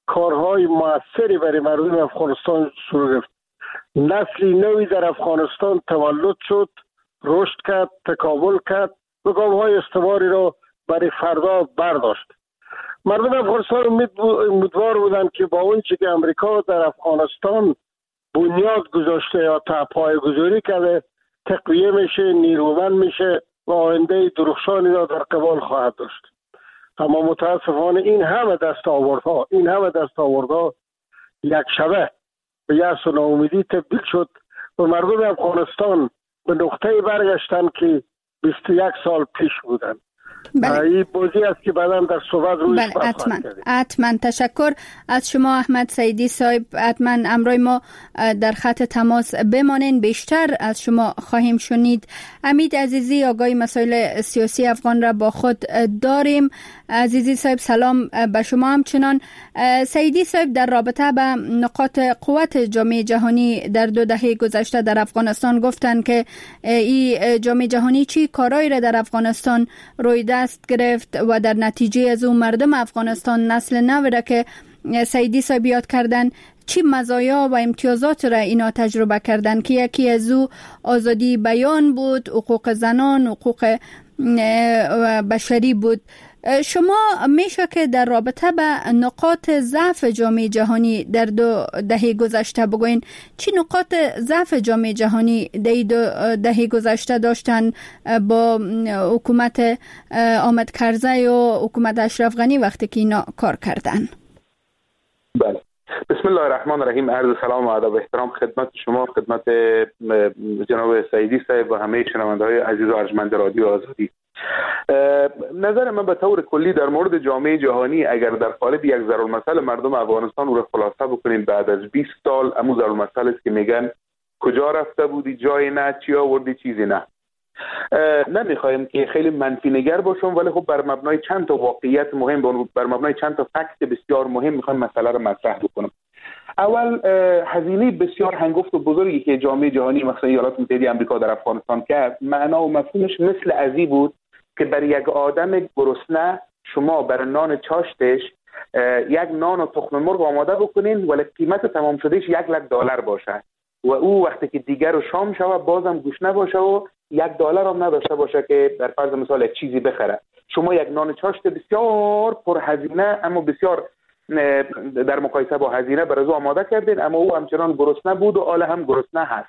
کارهای موثری برای مردم افغانستان شروع گرفت. نسلی نوی در افغانستان تولد شد، رشد کرد، تکامل کرد و گام‌های استواری را برای فردا برداشت. مردم افغانستان امیدوار بودند که با اون چیزی که امریکا در افغانستان بنیاد گذاشته یا پایه‌گذاری کرده تقویه میشه، نیرومند میشه و آینده درخشانی را در قبال خواهد داشت. اما متاسفانه این همه دستاوردها این همه دستاوردها یک شبه به یأس و ناامیدی تبدیل شد و مردم افغانستان به نقطه برگشتن که بیست و یک سال پیش بودن. بله. این بازی است که بعدا در صحبت روی بله حتما حتما تشکر از شما احمد سیدی صاحب. حتما امروز ما در خط تماس بمانین، بیشتر از شما خواهیم شنید. امید عزیزی آگاهی مسائل سیاسی افغان را با خود داریم. عزیزی صاحب سلام به شما. همچنان سیدی صاحب در رابطه به نقاط قوت جامعه جهانی در دو دهه گذشته در افغانستان گفتند که این جامعه جهانی چی کارایی را در افغانستان روی دست گرفت و در نتیجه از اون مردم افغانستان نسل نو را که سیدی صاحب یاد کردن چی مزایا و امتیازات را اینا تجربه کردن که یکی از او آزادی بیان بود، حقوق زنان، حقوق بشری بود. شما میشه که در رابطه به نقاط ضعف جامعه جهانی در دو دهه گذشته بگوین چی نقاط ضعف جامعه جهانی در دو دهه گذشته داشتن با حکومت حامد کرزی و حکومت اشرف غنی وقتی که اینا کار کردن؟ بله، بسم الله الرحمن الرحیم. عرض سلام و ادب و احترام خدمت شما، خدمت جناب سیدی صاحب و همه شنونده‌های عزیز و ارجمند رادیو آزادی. نظر من به طور کلی در مورد جامعه جهانی اگر در قالب یک ضرب‌المثل مردم افغانستان رو خلاصه بکنیم بعد از بیست سال، امو ضرب‌المثل است که میگن کجا رفته بودی جای نه، چی آوردی چیزی نه. نمیخوایم که خیلی منفی نگر باشم، ولی خب بر مبنای چند تا واقعیت مهم، بر مبنای چند تا فکت بسیار مهم میخوایم مسئله رو مطرح بکنم. اول هزینه بسیار هنگفت و بزرگی که جامعه جهانی مثلا ایالات متحده آمریکا در افغانستان کرد، معنا و مفهومش مثل ازی بود که برای یک آدم گرسنه شما برای نان چاشتش یک نان و تخم مرغ آماده بکنین ولی قیمت تمام شدهش یک لک دلار باشه و او وقتی که دیگر و شام شوه بازم گوش نباشه و یک دلار هم نداشته باشه که در فرض مثال یک چیزی بخره. شما یک نان چاشت بسیار پر هزینه اما بسیار در مقایسه با هزینه برای او آماده کردین، اما او همچنان گرسنه بود و حالا هم گرسنه هست.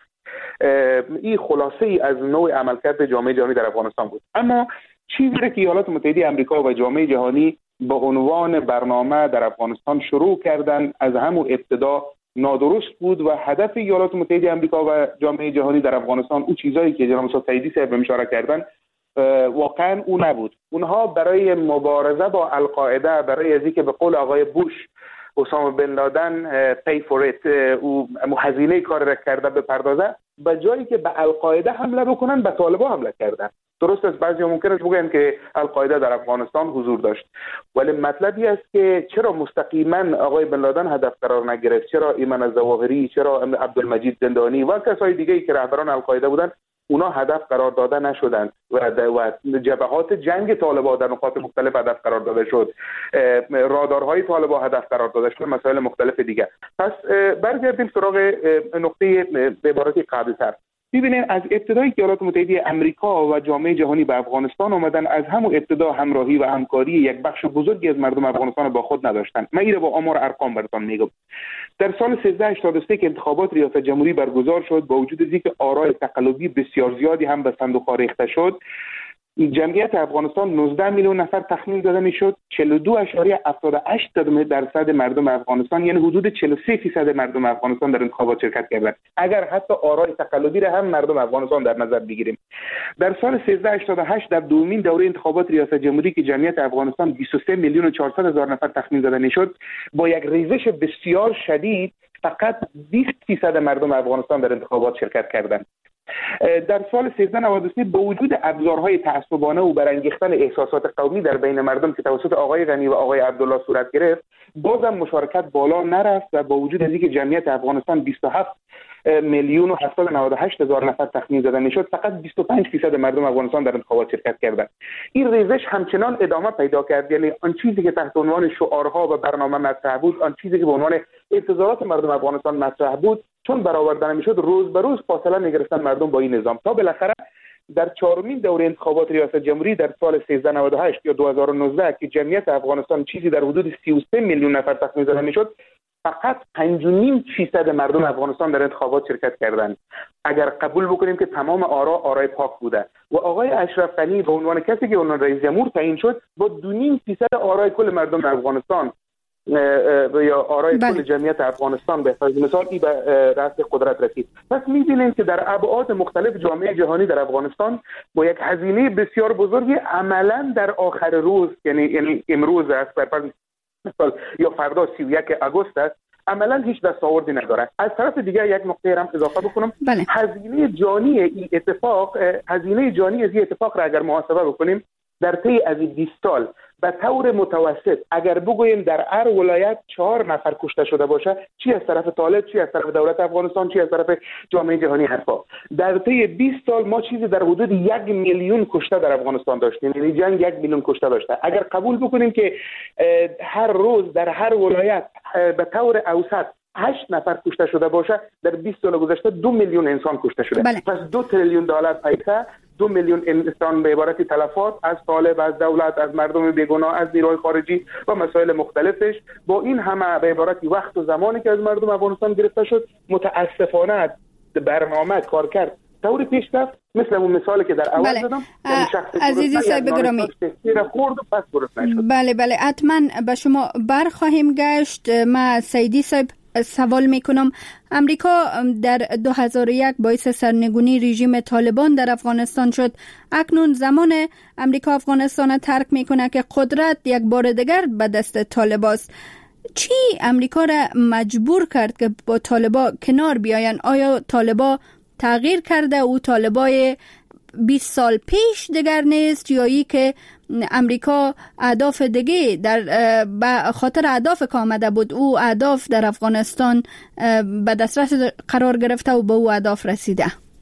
این خلاصه ای از نوع عملکرد جامعه جهانی در افغانستان بود. اما چیزی که ایالات متحده آمریکا و جامعه جهانی با عنوان برنامه در افغانستان شروع کردن از همون ابتدا نادرست بود و هدف ایالات متحده آمریکا و جامعه جهانی در افغانستان اون چیزایی که جناب سیدی صاحب اشاره کردن واقعا اون نبود. اونها برای مبارزه با القاعده، برای از اینکه به قول آقای بوش اسامه بن لادن pay for it او هزینه کار را کرده بپردازه، به جایی که به القاعده حمله بکنن به طالبان حمله کردن. درست است بعضی ممکنه بگن که القاعده در افغانستان حضور داشت، ولی مطلبی است که چرا مستقیما آقای بن لادن هدف قرار نگرفت، چرا ایمن الظواهری، چرا عبدالمجید زندانی و کسای دیگه‌ای که رهبران القاعده بودن اونا هدف قرار داده نشدند و جبهات جنگ طالبان در نقاط مختلف هدف قرار داده شد، رادارهای طالبان هدف قرار داده شد، مسائل مختلف دیگه. پس برگردیم سراغ نقطه به عبارتی قبل‌تر. ببینید از ابتدای ایالات متحده آمریکا و جامعه جهانی به افغانستان آمدن، از همون ابتدا همراهی و همکاری یک بخش بزرگی از مردم افغانستان با خود نداشتند. من این با آمار ارقام براتون میگم. در سال سیزده هشتاد و سه که انتخابات ریاست جمهوری برگزار شد، با وجود اینکه آرای تقلبی بسیار زیادی هم به صندوق‌ها ریخته شد، جمعیت افغانستان نوزده میلیون نفر تخمین داده میشد. چهل و دو اشاریه هفتاد و هشت درصد مردم افغانستان، یعنی حدود چهل و سه درصد مردم افغانستان در انتخابات شرکت کردند، اگر حتی آرای تقلبی را هم مردم افغانستان در نظر بگیریم. در سال سیزده هشتاد و هشت در دومین دوره انتخابات ریاست جمهوری که جمعیت افغانستان بیست و سه میلیون و چهارصد هزار نفر تخمین داده میشد، با یک ریزش بسیار شدید فقط بیست درصد مردم افغانستان در انتخابات شرکت کردند. در سال سیزده نود و سه با وجود ابزارهای تعصبانه و برانگیختن احساسات قومی در بین مردم که توسط آقای غنی و آقای عبدالله صورت گرفت، بازم مشارکت بالا نرفت و با وجود از اینکه جمعیت افغانستان بیست و هفت میلیون و هفتصد و نود و هشت هزار نفر تخمین زده میشد، فقط بیست و پنج درصد مردم افغانستان در انتخابات شرکت کردند. این ریزش همچنان ادامه پیدا کرد، یعنی آن چیزی که تحت عنوان شعارها و برنامه مطرح بود، آن چیزی که به عنوان انتظارات مردم افغانستان مطرح بود، چون برآورده نمیشد، روز به روز فاصله میگرفتن مردم با این نظام، تا بالاخره در چهارمین دوره انتخابات ریاست جمهوری در سال سیزده نود و هشت یا دو هزار و نوزده که جمعیت افغانستان چیزی در حدود سی و سه میلیون نفر تخمین زده میشد، فقط پنج و نیم فیصد مردم افغانستان در انتخابات شرکت کردند. اگر قبول بکنیم که تمام آرا آرای پاک بوده و آقای اشرف غنی به عنوان کسی که عنوان رئیس جمهور تعیین شد با دو نیم فیصد آرای کل مردم افغانستان یا آرای کل جمعیت افغانستان به فرض مثال ای به رأس قدرت رسید. پس می‌بینیم که در ابعاد مختلف جامعه جهانی در افغانستان با یک هزینه بسیار بزرگی عملاً در آخر روز، یعنی یعنی امروز است مثال یا فردا سی و یک آگوست است، عملاً هیچ دستاوردی نداره. از طرف دیگه یک نکته هم اضافه بکنم، بله. هزینه جانی این اتفاق هزینه جانی از این اتفاق را اگر محاسبه بکنیم در طی از بیست سال به طور متوسط اگر بگوییم در هر ولایت چهار نفر کشته شده باشه، چی از طرف طالب، چی از طرف دولت افغانستان، چی از طرف جامعه جهانی حرفا، در طی بیست سال ما چیزی در حدود یک میلیون کشته در افغانستان داشتیم، یعنی جنگ یک میلیون کشته داشته. اگر قبول بکنیم که هر روز در هر ولایت به طور اوسط هشت نفر کشته شده باشه، در بیست سال گذشته دو میلیون انسان کشته شده. بله. پس دو تریلیون دلار پیسه، دو میلیون انسان به عبارت تلفات از طالب، از دولت، از مردم بیگناه، از نیروهای خارجی و مسائل مختلفش، با این همه به عبارت وقت و زمانی که از مردم افغانستان گرفته شد، متاسفانه برنامه کار کرد طوری پیش رفت مثل اون مثالی که در اول بله. زدم. عزیزی صاحب گرامی، بله بله حتما به شما برخواهیم گشت. ما سیدی صاحب سوال میکنم، امریکا در دو هزار و یک باعث سرنگونی رژیم طالبان در افغانستان شد. اکنون زمان امریکا افغانستان ترک میکنه که قدرت یک بار دیگر به دست طالباست. چی امریکا را مجبور کرد که با طالبا کنار بیاین؟ آیا طالبا تغییر کرده او طالبای بیست سال پیش دیگر نیست، یا ای که امریکا اهداف دیگه در به خاطر اهداف که آمده بود او اهداف در افغانستان به دسترس قرار گرفته و به او اهداف رسیده؟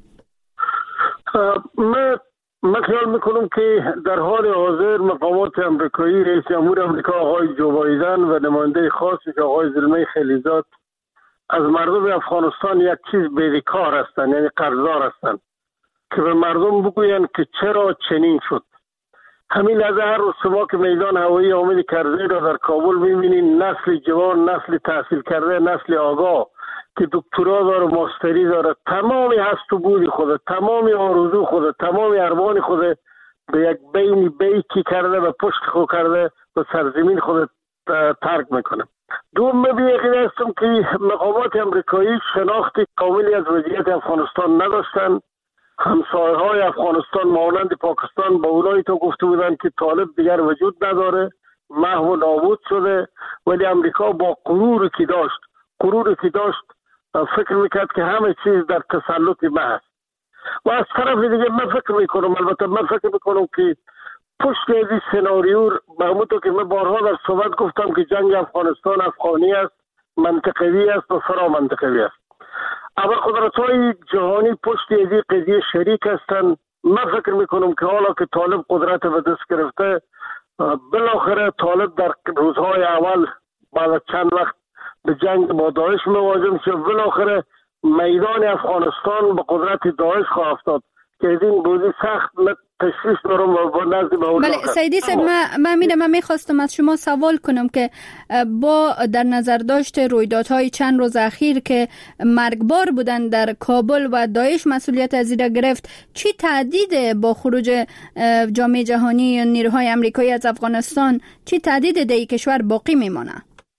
من من خیال میکنم که در حال حاضر مقامات امریکایی، رئیس جمهور امریکا آقای جو بایدن و نماینده خاصش آقای زلمه خلیزاد از مردم افغانستان یک چیز بیکار هستند، یعنی قرضدار هستند که به مردم بگویند که چرا چنین شد. همین لحظه هر روز شما که میدان هوایی حامد کرزی را در کابل میبینید، نسل جوان، نسل تحصیل کرده، نسل آگاه که دکترا داره، ماستری داره، تمامی هست و بودی خود، تمامی آرزو خود، تمامی ارمان خود به یک بین بیتی کرده و پشت خود کرده و سرزمین خود ترک میکنه. دوم من بیقید هستم که مقامات امریکایی شناخت کاملی از وضعیت افغانستان نداشتن. همسایه های افغانستان مانند پاکستان با اونایی تو گفته بودن که طالب دیگر وجود نداره، محو و نابود شده، ولی امریکا با غروری که داشت غروری که داشت فکر میکرد که همه چیز در تسلط ما هست. و از طرف دیگه من فکر میکنم، البته من فکر میکنم که پشت از این سناریو به همونطور که من بارها در صحبت گفتم که جنگ افغانستان افغانی است، منطقوی است و فرا منطقوی است. اما قدرت‌های جهانی پشت از این قضیه شریک هستند. من فکر میکنم که حالا که طالب قدرت به دست گرفته، بالاخره طالب در روزهای اول بعد از چند وقت به جنگ با داعش مواجه میشه، بالاخره میدان افغانستان به قدرت داعش خواهد افتاد که از این بودی سخت تشویش دارم و با نزد به اون. بله سیدی صاحب، من میرم من میخواستم از شما سوال کنم که با در نظر داشت رویدادهای چند روز اخیر که مرگبار بودن در کابل و داعش مسئولیت از این گرفت، چی تهدید با خروج جامعه جهانی یا نیروهای امریکایی از افغانستان، چی تهدید در کشور باقی میمانه؟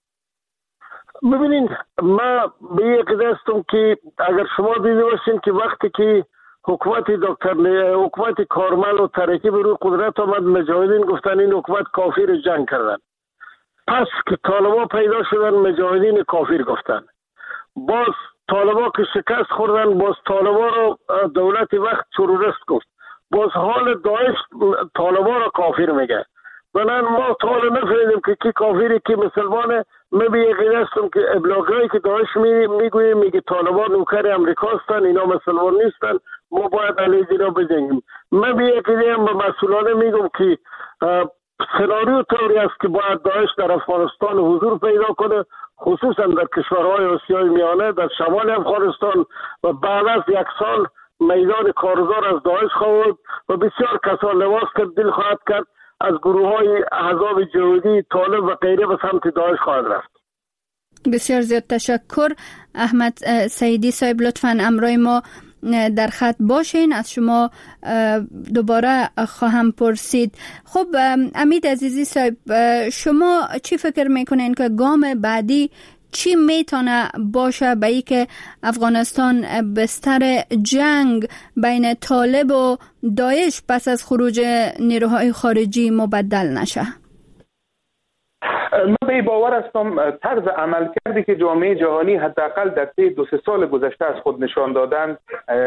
ببینید، ما به یک دستم که اگر شما دیده باشین که وقتی که حکومت دکتر حکومت کارمل و ترکی به روی قدرت آمد، مجاهدین گفتن این حکومت کافر جنگ کردن. پس که طالبا پیدا شدن، مجاهدین کافر گفتن. باز طالبا که شکست خوردن، باز طالبا رو دولت وقت تروریست گفت، باز حال داعش طالبا رو کافر میگه. بنان ما تا حالا نفهمیدیم که کی کافری کی مسلمانه. من به یقین هستم که ابلاغایی که داعش می میگویه میگه طالبان نوکر امریکا هستن، اینا مسلمان نیستن، ما باید علیه اینا بجنگیم. من به یقین هم به مسئولانه میگم که سناریو طوری است که باید داعش در افغانستان حضور پیدا کنه، خصوصا در کشورهای آسیای میانه، در شمال افغانستان، و بعد از یک سال میدان کارزار از داعش خواهد و بسیار کسان لباس تبدیل خواهد کرد، از گروه های احزاب جهادی طالب و غیره به سمت داعش خواهد رفت. بسیار زیاد تشکر. احمد سعیدی صاحب لطفاً امروی ما در خط باشین، از شما دوباره خواهم پرسید. خب امید عزیزی صاحب، شما چی فکر میکنین که گام بعدی چی میتونه باشه به ای که افغانستان بستر جنگ بین طالب و داعش پس از خروج نیروهای خارجی مبدل نشه؟ من به باور هستم طرز عمل کردی که جامعه جهانی حداقل در طی دو سه سال گذشته از خود نشان دادن،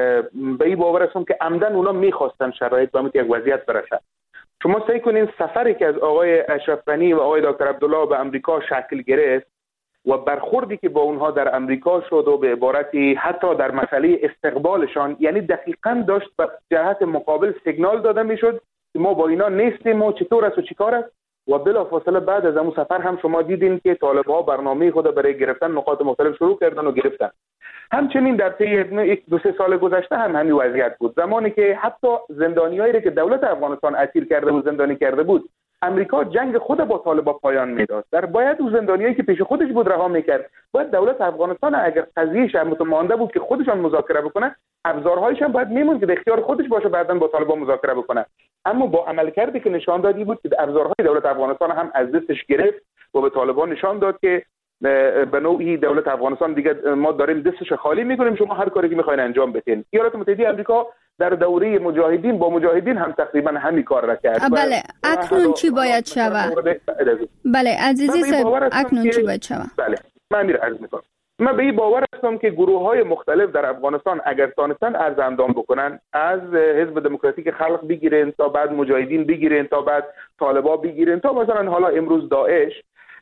به این باور هستم که عمدن اونا میخواستن شرایط به یک وضعیت برسه. شما سعی کنین سفری که از آقای اشرف غنی و آقای دکتر عبدالله به امریکا شکل گرفت و برخوردی که با اونها در امریکا شد و به عبارتی حتی در مسئله استقبالشان، یعنی دقیقاً داشت به جهت مقابل سیگنال داده میشد که ما با اینا نیستیم و چطور است و چیکار است. و بلافاصله بعد از اون سفر هم شما دیدین که طالب‌ها برنامه خود برای گرفتن نقاط مختلف شروع کردن و گرفتن. همچنین در طی یک دو سه سال گذشته هم همین وضعیت بود، زمانی که حتی زندانیایی را که دولت افغانستان اسیر کرده بود زندانی کرده بود، امریکا جنگ خود با طالبان پایان میداد. در باید اون زندانیایی که پیش خودش بود رها میکرد. باید دولت افغانستان اگر قضیه‌اش هم مانده بود که خودشان مذاکره بکنه، ابزارهایش هم باید میموند که در اختیار خودش باشه بعداً با طالبان مذاکره بکنه. اما با عملکردی که نشان دادی بود که ابزارهای دولت افغانستان هم از دستش گرفت و به طالبان نشان داد که به نوعی دولت افغانستان دیگه ما داریم دستش خالی میکنیم، شما هر کاری که میخواین انجام بدین. ایالات متحده آمریکا در دوره مجاهدین با مجاهدین هم تقریبا همین کار را کرد. بله، اکنون چی باید شود؟ بله عزیزی صاحب، اکنون چی باید شود؟ بله من میره عرض میکنم. من به این باور هستم که گروه های مختلف در افغانستان اگر تانستن ارز اندام بکنن، از حزب دموکراتیک خلق بگیرین تا بعد مجاهدین بگیرین تا بعد طالبا بگیرین تا مثلا حالا امروز داعش،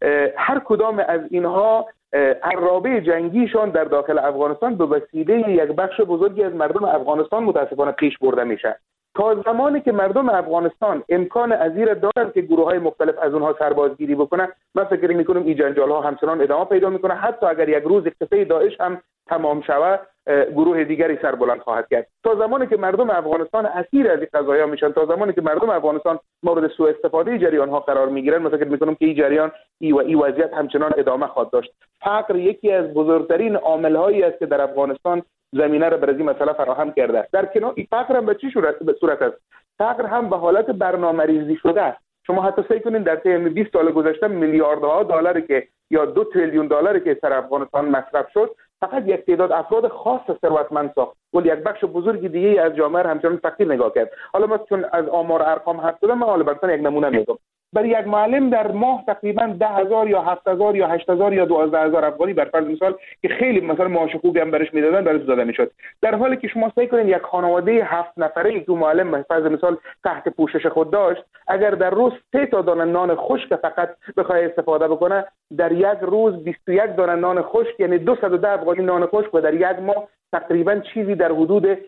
هر کدام از اینها عرابه جنگیشان در داخل افغانستان به وسیله یک بخش بزرگی از مردم افغانستان متاسفانه پیش برده میشه. تا زمانی که مردم افغانستان امکان ازیر دارن که گروه های مختلف از اونها سربازگیری بکنن، من فکر میکنم این جنجال ها همچنان ادامه پیدا میکنه. حتی اگر یک روز اختفای داعش هم تمام شود، گروه دیگری سربلند خواهد کرد. تا زمانی که مردم افغانستان اسیر از این قضایا میشن، تا زمانی که مردم افغانستان مورد سوء استفاده جریان ها قرار میگیرن، من فکر میکنم که این جریان ای و ای وضعیت همچنان ادامه خواهد داشت. فقر یکی از بزرگترین عامل هایی است که در افغانستان زمینه را برای این مسئله فراهم کرده است. در کنار این فقر هم به چی صورت است؟ فقر هم به حالت برنامه‌ریزی شده است. شما حتی سعی کنین در طی بیست سال گذشته میلیاردها دلاری که یا دو تریلیون دلاری که در افغانستان مصرف شد، فقط یک تعداد افراد خاص ثروتمند ساخت، ولی یک بخش بزرگی دیگه از جامعه را همچنان فقیر نگاه کرد. حالا من چون از آمار ارقام حرف زدم، من حالا براتون یک نمونه میگم. برای یک معلم در ماه تقریبا ده هزار یا هفت هزار یا هشت هزار یا دوازده هزار افغانی بر فرض مثال که خیلی مثلا معاش خوبی هم برش میدادن برش داده میشد. در حالی که شما سعی کنین یک خانواده هفت نفره که معلم فرض مثال تحت پوشش خود داشت، اگر در روز سه تا دانه نان خشک فقط بخواد استفاده بکنه، در یک روز بیست و یک دانه نان خشک یعنی دویست و ده افغانی نان خشک و در یک ماه تقریبا چیزی در حدود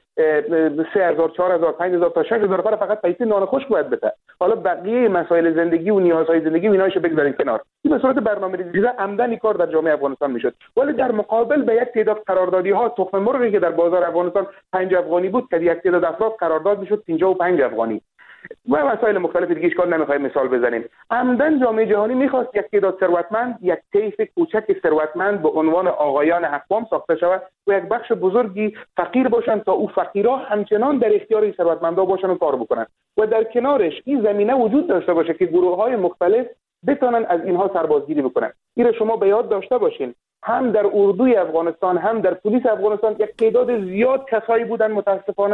سه هزار چهار هزار پنج هزار تا شش هزار فقط پیسه نان خشک باید بده. حالا بقیه مسائل زندگی و نیازهای زندگی و ایناشو بگذاریم کنار. این به صورت برنامه‌ریزی عمدن کار در جامعه افغانستان میشد، ولی در مقابل به یک تعداد قراردادی ها تخم مرغی که در بازار افغانستان پنج افغانی بود که یک تعداد افراد قرارداد میشد پنجاه و پنج افغانی و مسائل مختلف دیگه. اشکال نمیخوایم مثال بزنیم. عمدن جامعه جهانی میخواست یک تعداد ثروتمند، یک طیف کوچک ثروتمند به عنوان آقایان حکام ساخته شود و یک بخش بزرگی فقیر باشند تا او فقیرها همچنان در اختیار این ثروتمندا باشن و کار بکنن و در کنارش این زمینه وجود داشته باشه که گروه‌های مختلف بتونن از اینها سربازگیری بکنن. این شما به یاد داشته باشین، هم در اردوی افغانستان هم در پلیس افغانستان یک تعداد زیاد کسایی بودن متاسفانه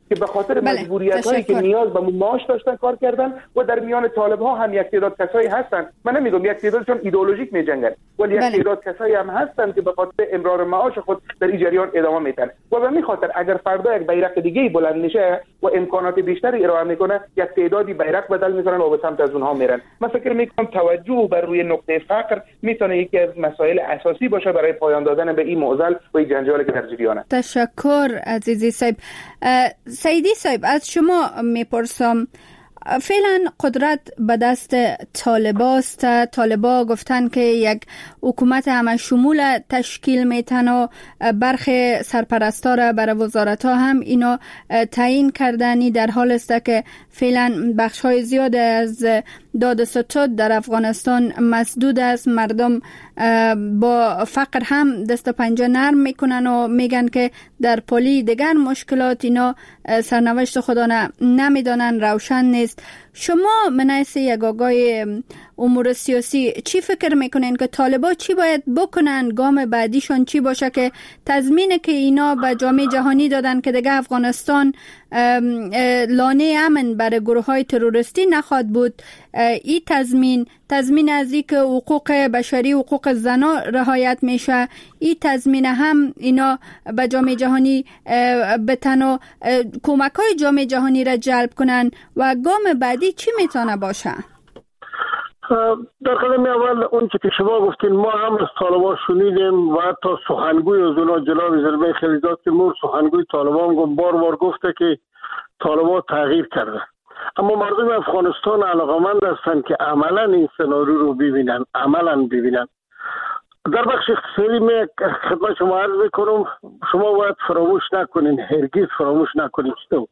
که به خاطر بله. مجبوریت‌هایی که نیاز به معاش داشتن کار کردن و در میان طالب‌ها هم یک تعداد کسایی هستن، من نمیگم یک تعدادشون ایدئولوژیک می‌جنگن، ولی یک بله. تعداد کسایی هم هستن که به خاطر امرار معاش خود در این جریان ادامه میدن و به این خاطر اگر فردا یک بیرق دیگه بلند میشه و امکانات بیشتری ارائه میکنه، یک تعدادی بیرق بدل میکنن و به سمت از اونها میرن. من فکر میکنم توجه بر روی نقطه فقر میتونه یکی از مسائل اساسی باشه برای پایان دادن به این معضل و این جنجالی که در جریانه. تشکر عزیزی صاحب. سیدی صاحب، از شما میپرسم، فعلا قدرت به دست طالباست. طالبا گفتن که یک حکومت همه شمول تشکیل میتن و برخی سرپرستا را برای وزارت ها هم اینا تعیین کردنی، در حال است که فعلا بخش های زیاد از دادستان در افغانستان مسدود است. مردم با فقر هم دست پنجه نرم میکنن و میگن که در پلی دیگر مشکلات اینا سرنوشت خدا نمیدانن، روشن نیست. شما منایس یک آگاه امور سیاسی چی فکر میکنین که طالبا چی باید بکنن؟ گام بعدیشون چی باشه که تضمینه که اینا به جامعه جهانی دادن که دیگه افغانستان لانه امن برای گروه های تروریستی نخواهد بود؟ این تضمین تضمین از این که حقوق بشری، حقوق زنا رعایت میشه، این تضمین هم اینا به جامعه جهانی بتن و کمک های جامعه جهانی را جلب کنن و گام بعدی چی میتونه باشه؟ در قدم اول اون که شما گفتین ما هم از طالبان شنیدیم و حتی سخنگوی از اونا جناب زلمه خلیزاد که مور سخنگوی طالبان گفت بار بار گفته که طالبان تغییر کرده، اما مردم افغانستان علاقمند هستند که عملا این سناریو رو ببینن، عملا ببینن. در بخش اقتصادی می خدمت شما عرض میکنم، شما باید فراموش نکنین، هرگز فراموش نکنین چطور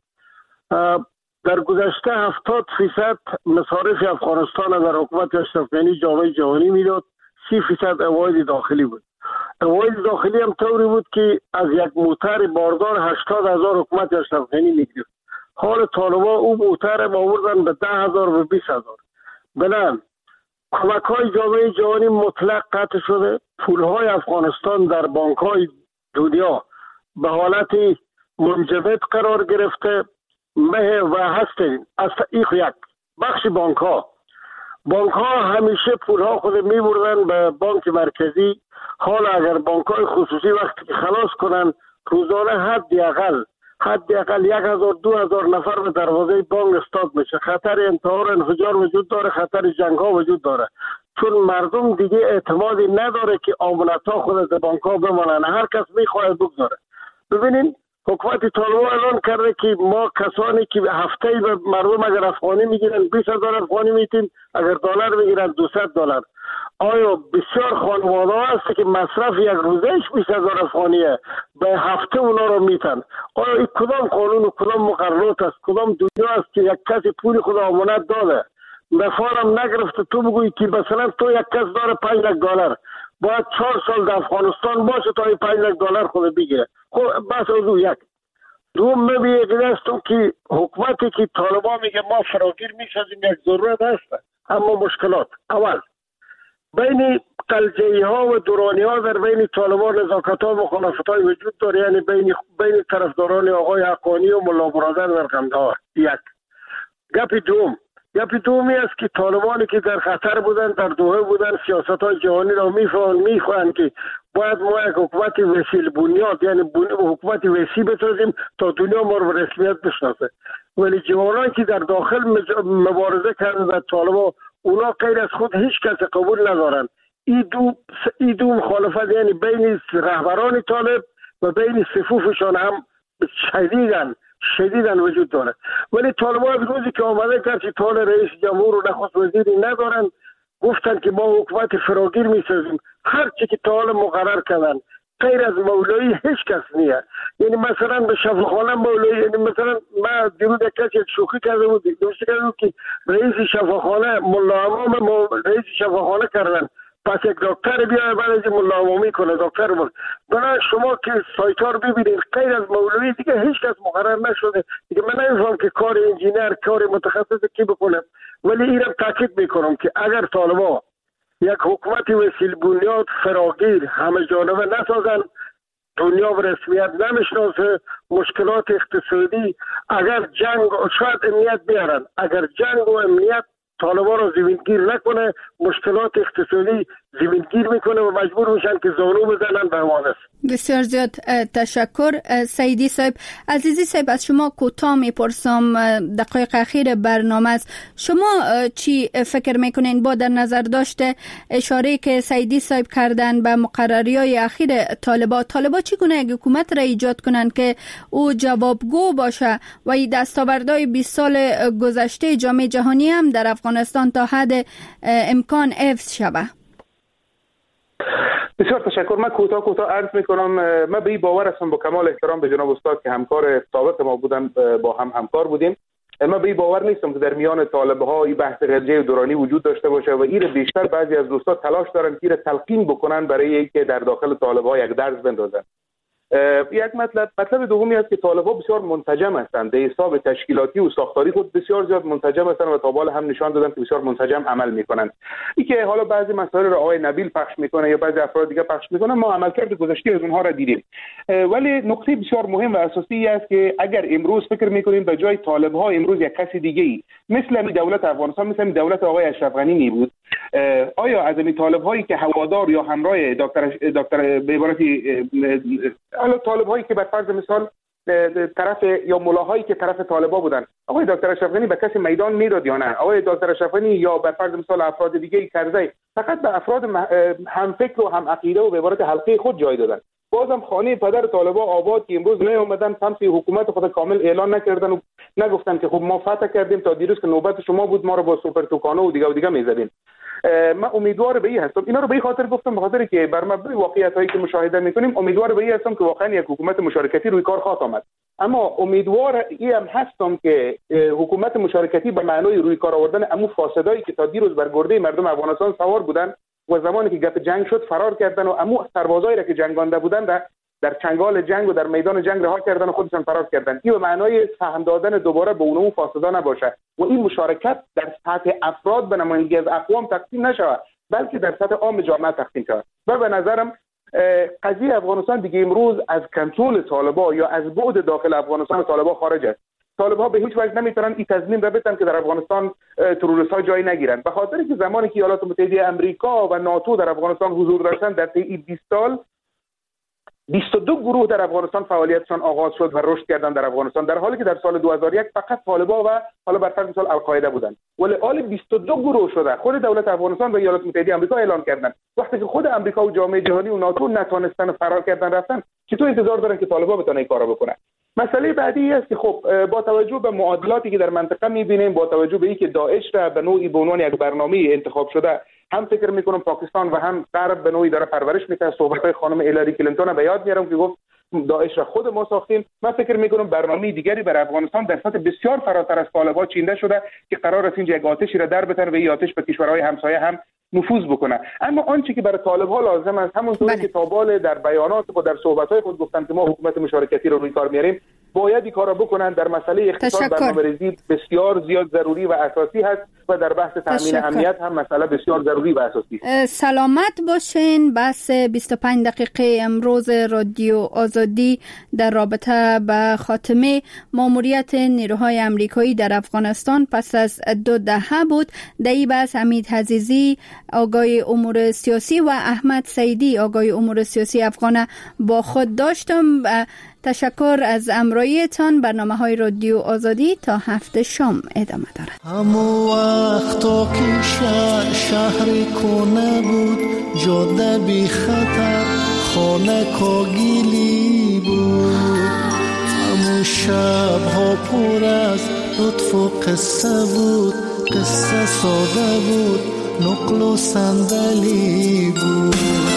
در گذشته هفتاد فیصد مصارف افغانستان در حکومت اشرف غنی جامعه جهانی میداد، سی فیصد عواید داخلی بود. عواید داخلی هم طوری بود که از یک موتر باردار هشتاد هزار حکومت اشرف غنی میگرفت. حال طالبا او موتر با آوردن به ده هزار و بیست هزار. بلند کمک های جامعه جهانی مطلق قطع شده. پول های افغانستان در بانک های دنیا به حالت منجمد قرار گرفته مه و هستین. از یک بخش بانک ها بانک ها همیشه پول ها خود می بردن به بانک مرکزی. حالا اگر بانک های خصوصی وقتی که خلاص کنن روزانه حد اقل حد اقل یک هزار دو هزار نفر به دروازه بانک استاد میشه. خطر انتحار انفجار وجود داره، خطر جنگ ها وجود داره، چون مردم دیگه اعتمادی نداره که امانت ها خود از بانک ها بمانن، هر کس میخواد بگذاره. ببینین حکومت طالبان اعلان کرده که ما کسانی که هفته به مردم اگر افغانی میگیرن بیست هزار افغانی میتیم، اگر دلار میگیرن دویست دلار. آیا بسیار خانواده هست که مصرف یک روزش بیست هزار افغانیه، به هفته اونا رو میتن؟ آیا این کدام قانون و کدام مقررات است؟ کدام دنیا است که یک کسی پول خود امانت داده نفارم نگرفته تو بگویی که مثلا تو یک کس داره پنج لک دلار باید چهار سال در افغانستان باشه تا این پنج لک دلار خود بگیره؟ خب بس از او یک. دوم میگه دستم که حکومتی که طالبان میگه ما فراگیر میسازیم یک ضرورت هست، اما مشکلات. اول بین قلجه‌ای ها و دورانی ها در بین طالبان نزاکت ها و مخالفت های وجود داره، یعنی بین بین طرفداران آقای حقانی و ملا برادر در قندهار. یک گپ دوم گپ دومی است که طالبانی که در خطر بودن، در دوحه بودن، سیاست های جهانی را میفهمن میخواهند که باید ما یک حکومت وسیل بنیاد، یعنی حکومت وسیع بسازیم تا دنیا ما رو به رسمیت بشناسه. ولی جوانانی که در داخل مبارزه کردن در طالبان، اونا غیر از خود هیچ کس قبول ندارن. این دو این دو مخالفت یعنی بین رهبران طالب و بین صفوفشان هم شدیدن شدیدن وجود داره. ولی طالبان از روزی که آمده کرد که طال رئیس جمهور و نخست وزیری ندارن، گفتن که ما حکومت فراگیر میسازیم. هر چی که طال مقرر کردن غیر از مولایی هیچ کس نیست. یعنی مثلا به شفاخانه مولایی، یعنی مثلا ما دیروز یک کسی شوخی کرده بود دوستی کرده بود که رئیس شفاخانه ملا امام رئیس شفاخانه کردن، پس یک دکتر بیاره بعد از ملا امامی کنه دکتر بود. برای شما که سایتار ببینید غیر از مولوی دیگه هیچ کس مقرر نشده. دیگه من نمیفهم که کار انجینر کار متخصص کی بکنه. ولی اینم تاکید میکنم که اگر طالبان یک حکومت وسیل بنیاد فراگیر همه جانبه نسازن، دنیا به رسمیت نمیشناسه. مشکلات اقتصادی اگر جنگ شاید امنیت بیارن، اگر جنگ و امنیت طالبان رو زمینگیر نکنه، مشکلات اقتصادی زمینگیر میکنه و مجبور میشن که زانو بزنن به افغانستان. بسیار زیاد تشکر سیدی صاحب. عزیزی صاحب، از شما کوتاه میپرسم، دقایق اخیر برنامه است، شما چی فکر میکنین با در نظر داشته اشاره که سیدی صاحب کردن به مقرریات اخیر طالبان، طالبان چگونه یک حکومت را ایجاد کنن که او جوابگو باشه و این دستاوردهای بیست سال گذشته جامعه جهانی هم در افغانستان تا حد امکان حفظ شود؟ بسیار تشکر. من کوتاه کوتاه عرض میکنم. من به این باور هستم، با کمال احترام به جناب استاد که همکار سابق ما بودن، با هم همکار بودیم، من به این باور نیستم که در میان طالبه ها این بحث غرجه دورانی وجود داشته باشه و این بیشتر بعضی از دوستان تلاش دارن که این تلقین بکنن برای اینکه در داخل طالبه ها یک درس بندازن. یک مطلب مطلب دومی است که طالبان بسیار منسجم هستند، به حساب تشکیلاتی و ساختاری خود بسیار زیاد منسجم هستند و تا به حال هم نشان دادن که بسیار منسجم عمل میکنند. این که حالا بعضی مسائل را آقای نبیل پخش میکنه یا بعضی افراد دیگه پخش میکنن، ما عملکرد گذشته از اونها را دیدیم، ولی نکته بسیار مهم و اساسی است که اگر امروز فکر میکنیم به جای طالب ها امروز یک کسی دیگه ای مثل همین دولت افغانستان، مثل همین دولت آقای اشرف غنی می بود، آیا از این طالب هایی که هوادار یا همراه دکتر دکتر به عبارتی حالا طالب هایی که بر فرض مثال طرف یا ملاهایی که طرف طالبا بودن، آقای دکتر اشرف غنی به کسی میدان میداد یا نه؟ آقای دکتر اشرف غنی یا بر فرض مثال افراد دیگه کرزی فقط به افراد هم فکر و هم عقیده و به عبارت حلقه خود جای دادن. بازم خانه پدر طالبا آباد که امروز نه اومدن سمت حکومت خود کامل اعلان نکردن و نگفتن که خب ما فتح کردیم، تا دیروز که نوبت شما بود ما رو با سوپر توکانه و دیگه و دیگه میزدین. من امیدوار به این هستم، اینا رو به این خاطر گفتم، به خاطر که بر مبنای واقعیتایی که مشاهده میکنیم امیدوار به این هستم که واقعا یک حکومت مشارکتی روی کار خواهد آمد. اما امیدوار این هم هستم که حکومت مشارکتی به معنای روی کار آوردن امو فاسدایی که تا دیروز بر گرده مردم افغانستان سوار بودن و زمانی که گپ جنگ شد فرار کردن و امو سربازایی را که جنگانده بودن در در چنگال جنگ و در میدان جنگ رها کردن و خودشان فرار کردن. این به معنای سهم دادن دوباره به اونمو فاسدا نباشه و این مشارکت در سطح افراد به نمایندگی از اقوام تقسیم نشود، بلکه در سطح عام جامعه تقسیم شود. و به نظرم قضیه افغانستان دیگه امروز از کنترل طالبان یا از بعد داخل افغانستان طالبان خارج است. طالبان به هیچ وجه نمیتونن این تضمین را بدن که در افغانستان تروریست‌ها جای نگیرن، به خاطر که زمانی که ایالات متحده آمریکا و ناتو در افغانستان حضور داشتن در طی بیست سال بیست و دو گروه در افغانستان فعالیتشان آغاز شد و رشد کردن در افغانستان، در حالی که در سال دو هزار و یک فقط طالبان و حالا بر فرض مثال القاعده بودند، ولی آل بیست و دو گروه شده خود دولت افغانستان و ایالات متحده آمریکا اعلان کردند. وقتی که خود آمریکا و جامعه جهانی و ناتو نتونستن فرار کردن رفتن، چطور انتظار دارن که طالبان بتونن این کارو بکنن؟ مسئله بعدی است که خب با توجه به معادلاتی که در منطقه می‌بینیم، با توجه به اینکه داعش را به نوعی به عنوان یک برنامه انتخاب شده هم فکر میکنم پاکستان و هم غرب به نوعی داره پرورش میده. صحبت‌های خانم هیلاری کلینتون به یاد میارم که گفت داعش را خود ما ساختیم. من فکر میکنم برنامه دیگری برای افغانستان در سطح بسیار فراتر از طالبان چینده شده که قرار است اینجا یک آتشی را در بتن و این آتش به کشورهای همسایه هم نفوذ بکنه. اما آنچه که برای طالب‌ها لازم است، همونطوری که تابال در بیانات و در صحبت‌های خود گفتن که ما حکومت مشارکتی رو روی کار میاریم، باید این کارا بکنن. در مسئله اقتصاد برنامه‌ریزی بسیار زیاد ضروری و اساسی هست و در بحث تامین امنیت هم مسئله بسیار ضروری و اساسی است. سلامت باشین. بحث بیست و پنج دقیقه امروز رادیو آزادی در رابطه به خاتمه ماموریت نیروهای آمریکایی در افغانستان پس از دو دهه بود. در این بحث حمید عزیزی آگاه امور سیاسی و احمد سیدی آگاه امور سیاسی افغان با خود داشتم. تشکر از امراییتان. برنامه های رادیو آزادی تا هفته شام ادامه دارد. همو وقتا که شهر شهری کنه بود، جاده بی خطر خانه کاگیلی بود، همو شب ها پر از لطف و قصه بود، قصه ساده بود نقل و صندلی بود.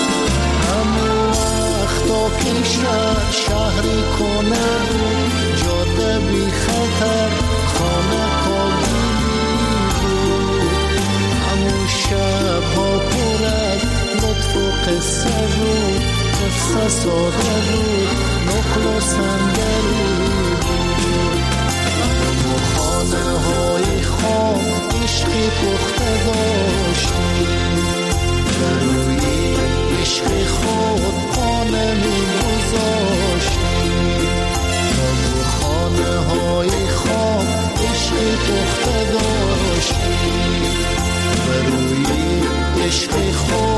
که شهر شهری کنه بود، جاده بی خطر خانه کاگیلی بود، همون شب ها پر از لطف و قصه بود، قصه ساده بود نقل و صندلی بود. همون خانه های خام عشقی پخته داشتیم، در روی عشق خود پا نمی گذاشتیم. عشق خود